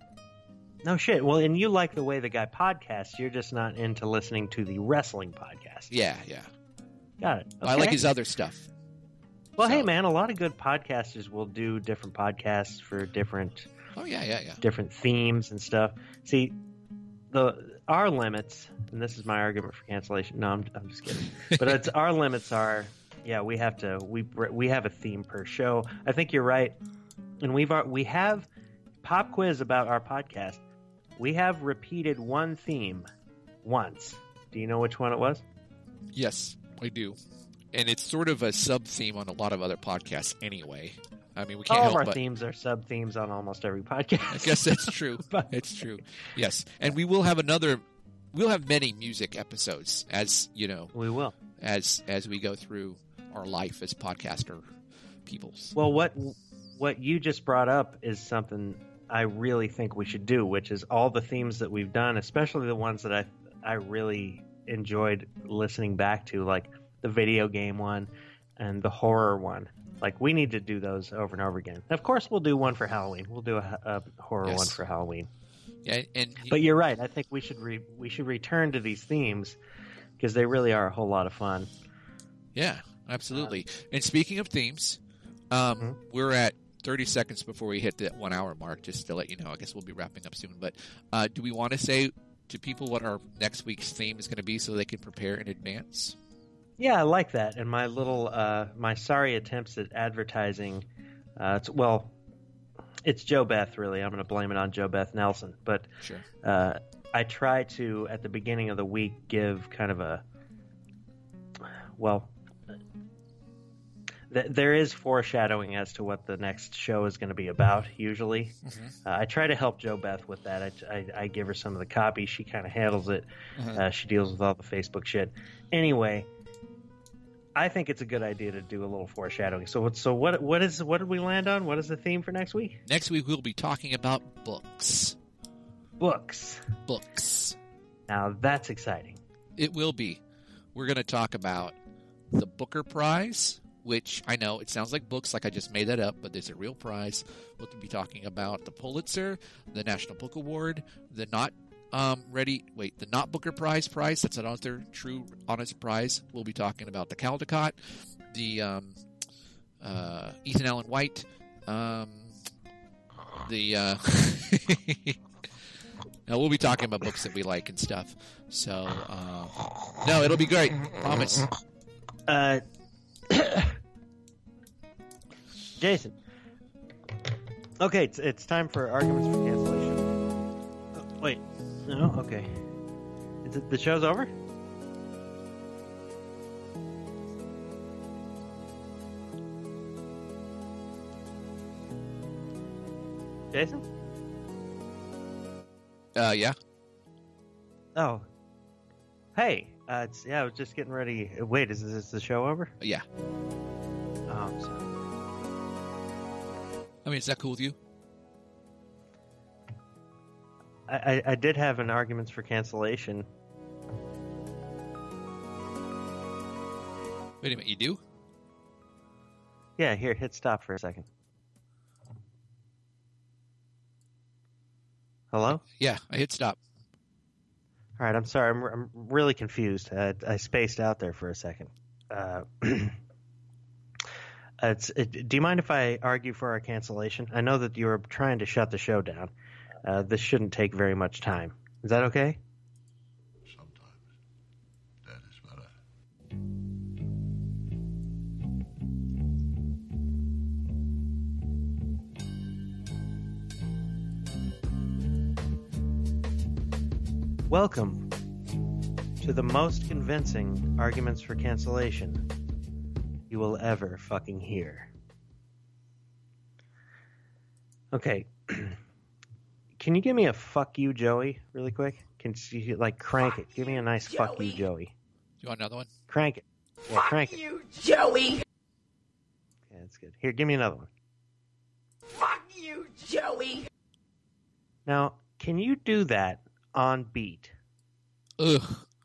No shit. Well, and you like the way the guy podcasts. You're just not into listening to the wrestling podcast. Yeah, yeah. Got it. Okay. I like his other stuff. Well, so. hey, man, a lot of good podcasters will do different podcasts for different Oh, yeah, yeah, yeah. different themes and stuff. See, the our limits, and this is my argument for cancellation. No, I'm, I'm just kidding. But it's our limits are, yeah, we have to we we have a theme per show. I think you're right, and we've we have pop quiz about our podcast. We have repeated one theme once. Do you know which one it was? Yes, I do. And it's sort of a sub-theme on a lot of other podcasts anyway. I mean, we can't All help of our but... themes are sub-themes on almost every podcast. I guess that's true. It's true. Yes. And we will have another... We'll have many music episodes as, you know... We will. As as we go through our life as podcaster peoples. Well, what what you just brought up is something I really think we should do, which is all the themes that we've done, especially the ones that I I really enjoyed listening back to, like the video game one and the horror one. Like, we need to do those over and over again. Of course, we'll do one for Halloween. We'll do a, a horror Yes. one for Halloween. Yeah, and But you're right. I think we should re, we should return to these themes because they really are a whole lot of fun. Yeah, absolutely. And speaking of themes, um, Mhm. we're at thirty seconds before we hit the one hour mark, just to let you know. I guess we'll be wrapping up soon. But uh, do we want to say to people what our next week's theme is going to be so they can prepare in advance? Yeah, I like that. And my little, uh, my sorry attempts at advertising, uh, it's, well, it's Joe Beth, really. I'm going to blame it on Joe Beth Nelson. But Sure. uh, I try to, at the beginning of the week, give kind of a, well, th- there is foreshadowing as to what the next show is going to be about, usually. Mm-hmm. Uh, I try to help Joe Beth with that. I, I, I give her some of the copy. She kind of handles it. Mm-hmm. Uh, she deals with all the Facebook shit. Anyway, I think it's a good idea to do a little foreshadowing. So, what- so what? What is? What did we land on? What is the theme for next week? Next week we'll be talking about books. Books. Books. Now that's exciting. It will be. We're going to talk about the Booker Prize, which I know it sounds like books, like I just made that up, but there's a real prize. We'll be talking about the Pulitzer, the National Book Award, the not um, ready, wait, the not Booker Prize prize. That's another true honest prize. We'll be talking about the Caldecott, the um, uh, Ethan Allen White, um, the. Uh, no, we'll be talking about books that we like and stuff. So, uh, no, it'll be great. Promise. Uh, Jason. Okay, it's it's time for arguments for cancellation. Oh, wait, no, okay. Is it, the show's over? Jason? Uh, yeah. Oh. Hey, uh, it's, yeah, I was just getting ready. Wait, is, is the show over? Yeah. Oh, I'm sorry. I mean, is that cool with you? I, I, I did have an arguments for cancellation. Wait a minute, you do? Yeah, here, hit stop for a second. Hello? Yeah, I hit stop. All right, I'm sorry. I'm, I'm really confused. Uh, I spaced out there for a second. Uh, it's, it, do you mind if I argue for our cancellation? I know that you were trying to shut the show down. Uh, this shouldn't take very much time. Is that okay? Sometimes that is better. Welcome to the most convincing arguments for cancellation you will ever fucking hear. Okay. Can you give me a fuck you, Joey, really quick? Can you, like, crank fuck it? Give me a nice you, fuck you, Joey. Joey. You want another one? Crank it. Yeah, crank it. you, Joey. Yeah, that's good. Here, give me another one. Fuck you, Joey. Now, can you do that on beat? Ugh.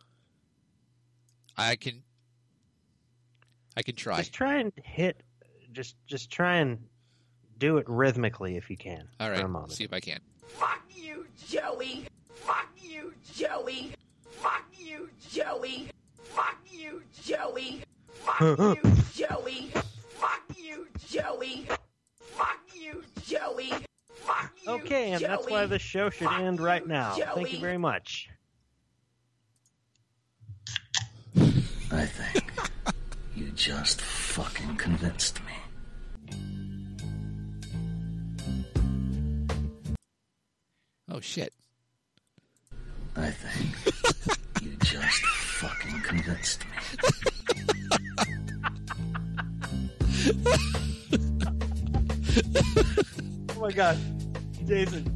I can. I can try. Just try and hit. Just, just try and do it rhythmically if you can. All For right. a moment. See if I can. Fuck you, Joey. Fuck you, Joey. Fuck you, Joey. Fuck you, Joey. Fuck you, Joey. Fuck you, Joey. Fuck you, Joey. Fuck you, Okay, and that's why the show should Fuck end right you, now. Thank you Joey. very much. I think you just fucking convinced me. Oh, shit. I think you just fucking convinced me. Oh my god, Jason.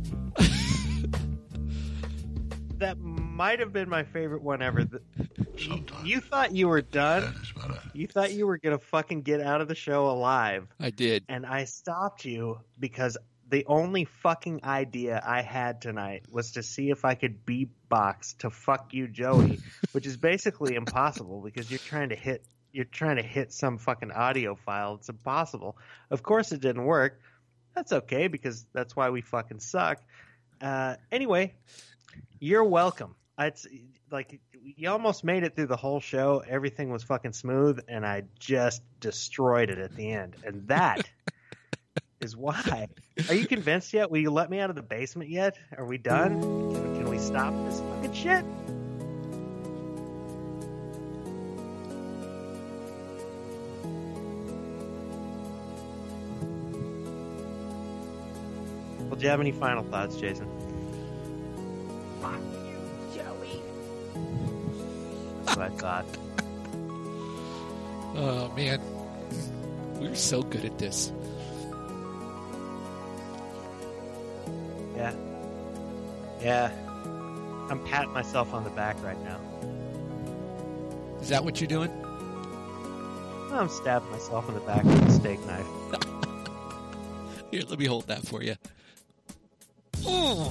That might have been my favorite one ever. The- You, Sometimes you thought you were that done. is better. You thought you were gonna fucking get out of the show alive, I did. and I stopped you because the only fucking idea I had tonight was to see if I could beatbox to "Fuck You, Joey," which is basically impossible because you're trying to hit you're trying to hit some fucking audio file. It's impossible. Of course, it didn't work. That's okay because that's why we fucking suck. Uh, anyway, you're welcome. It's like you almost made it through the whole show. Everything was fucking smooth, and I just destroyed it at the end. And that is why. Are you convinced yet? Will you let me out of the basement yet? Are we done? Can, can we stop this fucking shit? Well, do you have any final thoughts, Jason? Fuck you, Joey. That's what I thought. Oh, man. We're so good at this. Yeah. Yeah. I'm patting myself on the back right now. Is that what you're doing? I'm stabbing myself in the back with a steak knife. Here, let me hold that for you. Oh.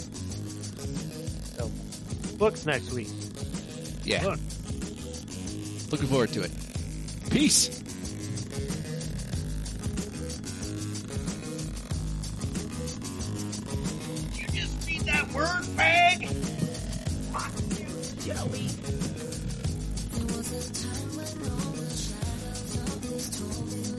So, books next week. Yeah. Look. Looking forward to it. Peace. You just read that word, fag? Fuck you, Joey. There was a time when all the shadows of this told me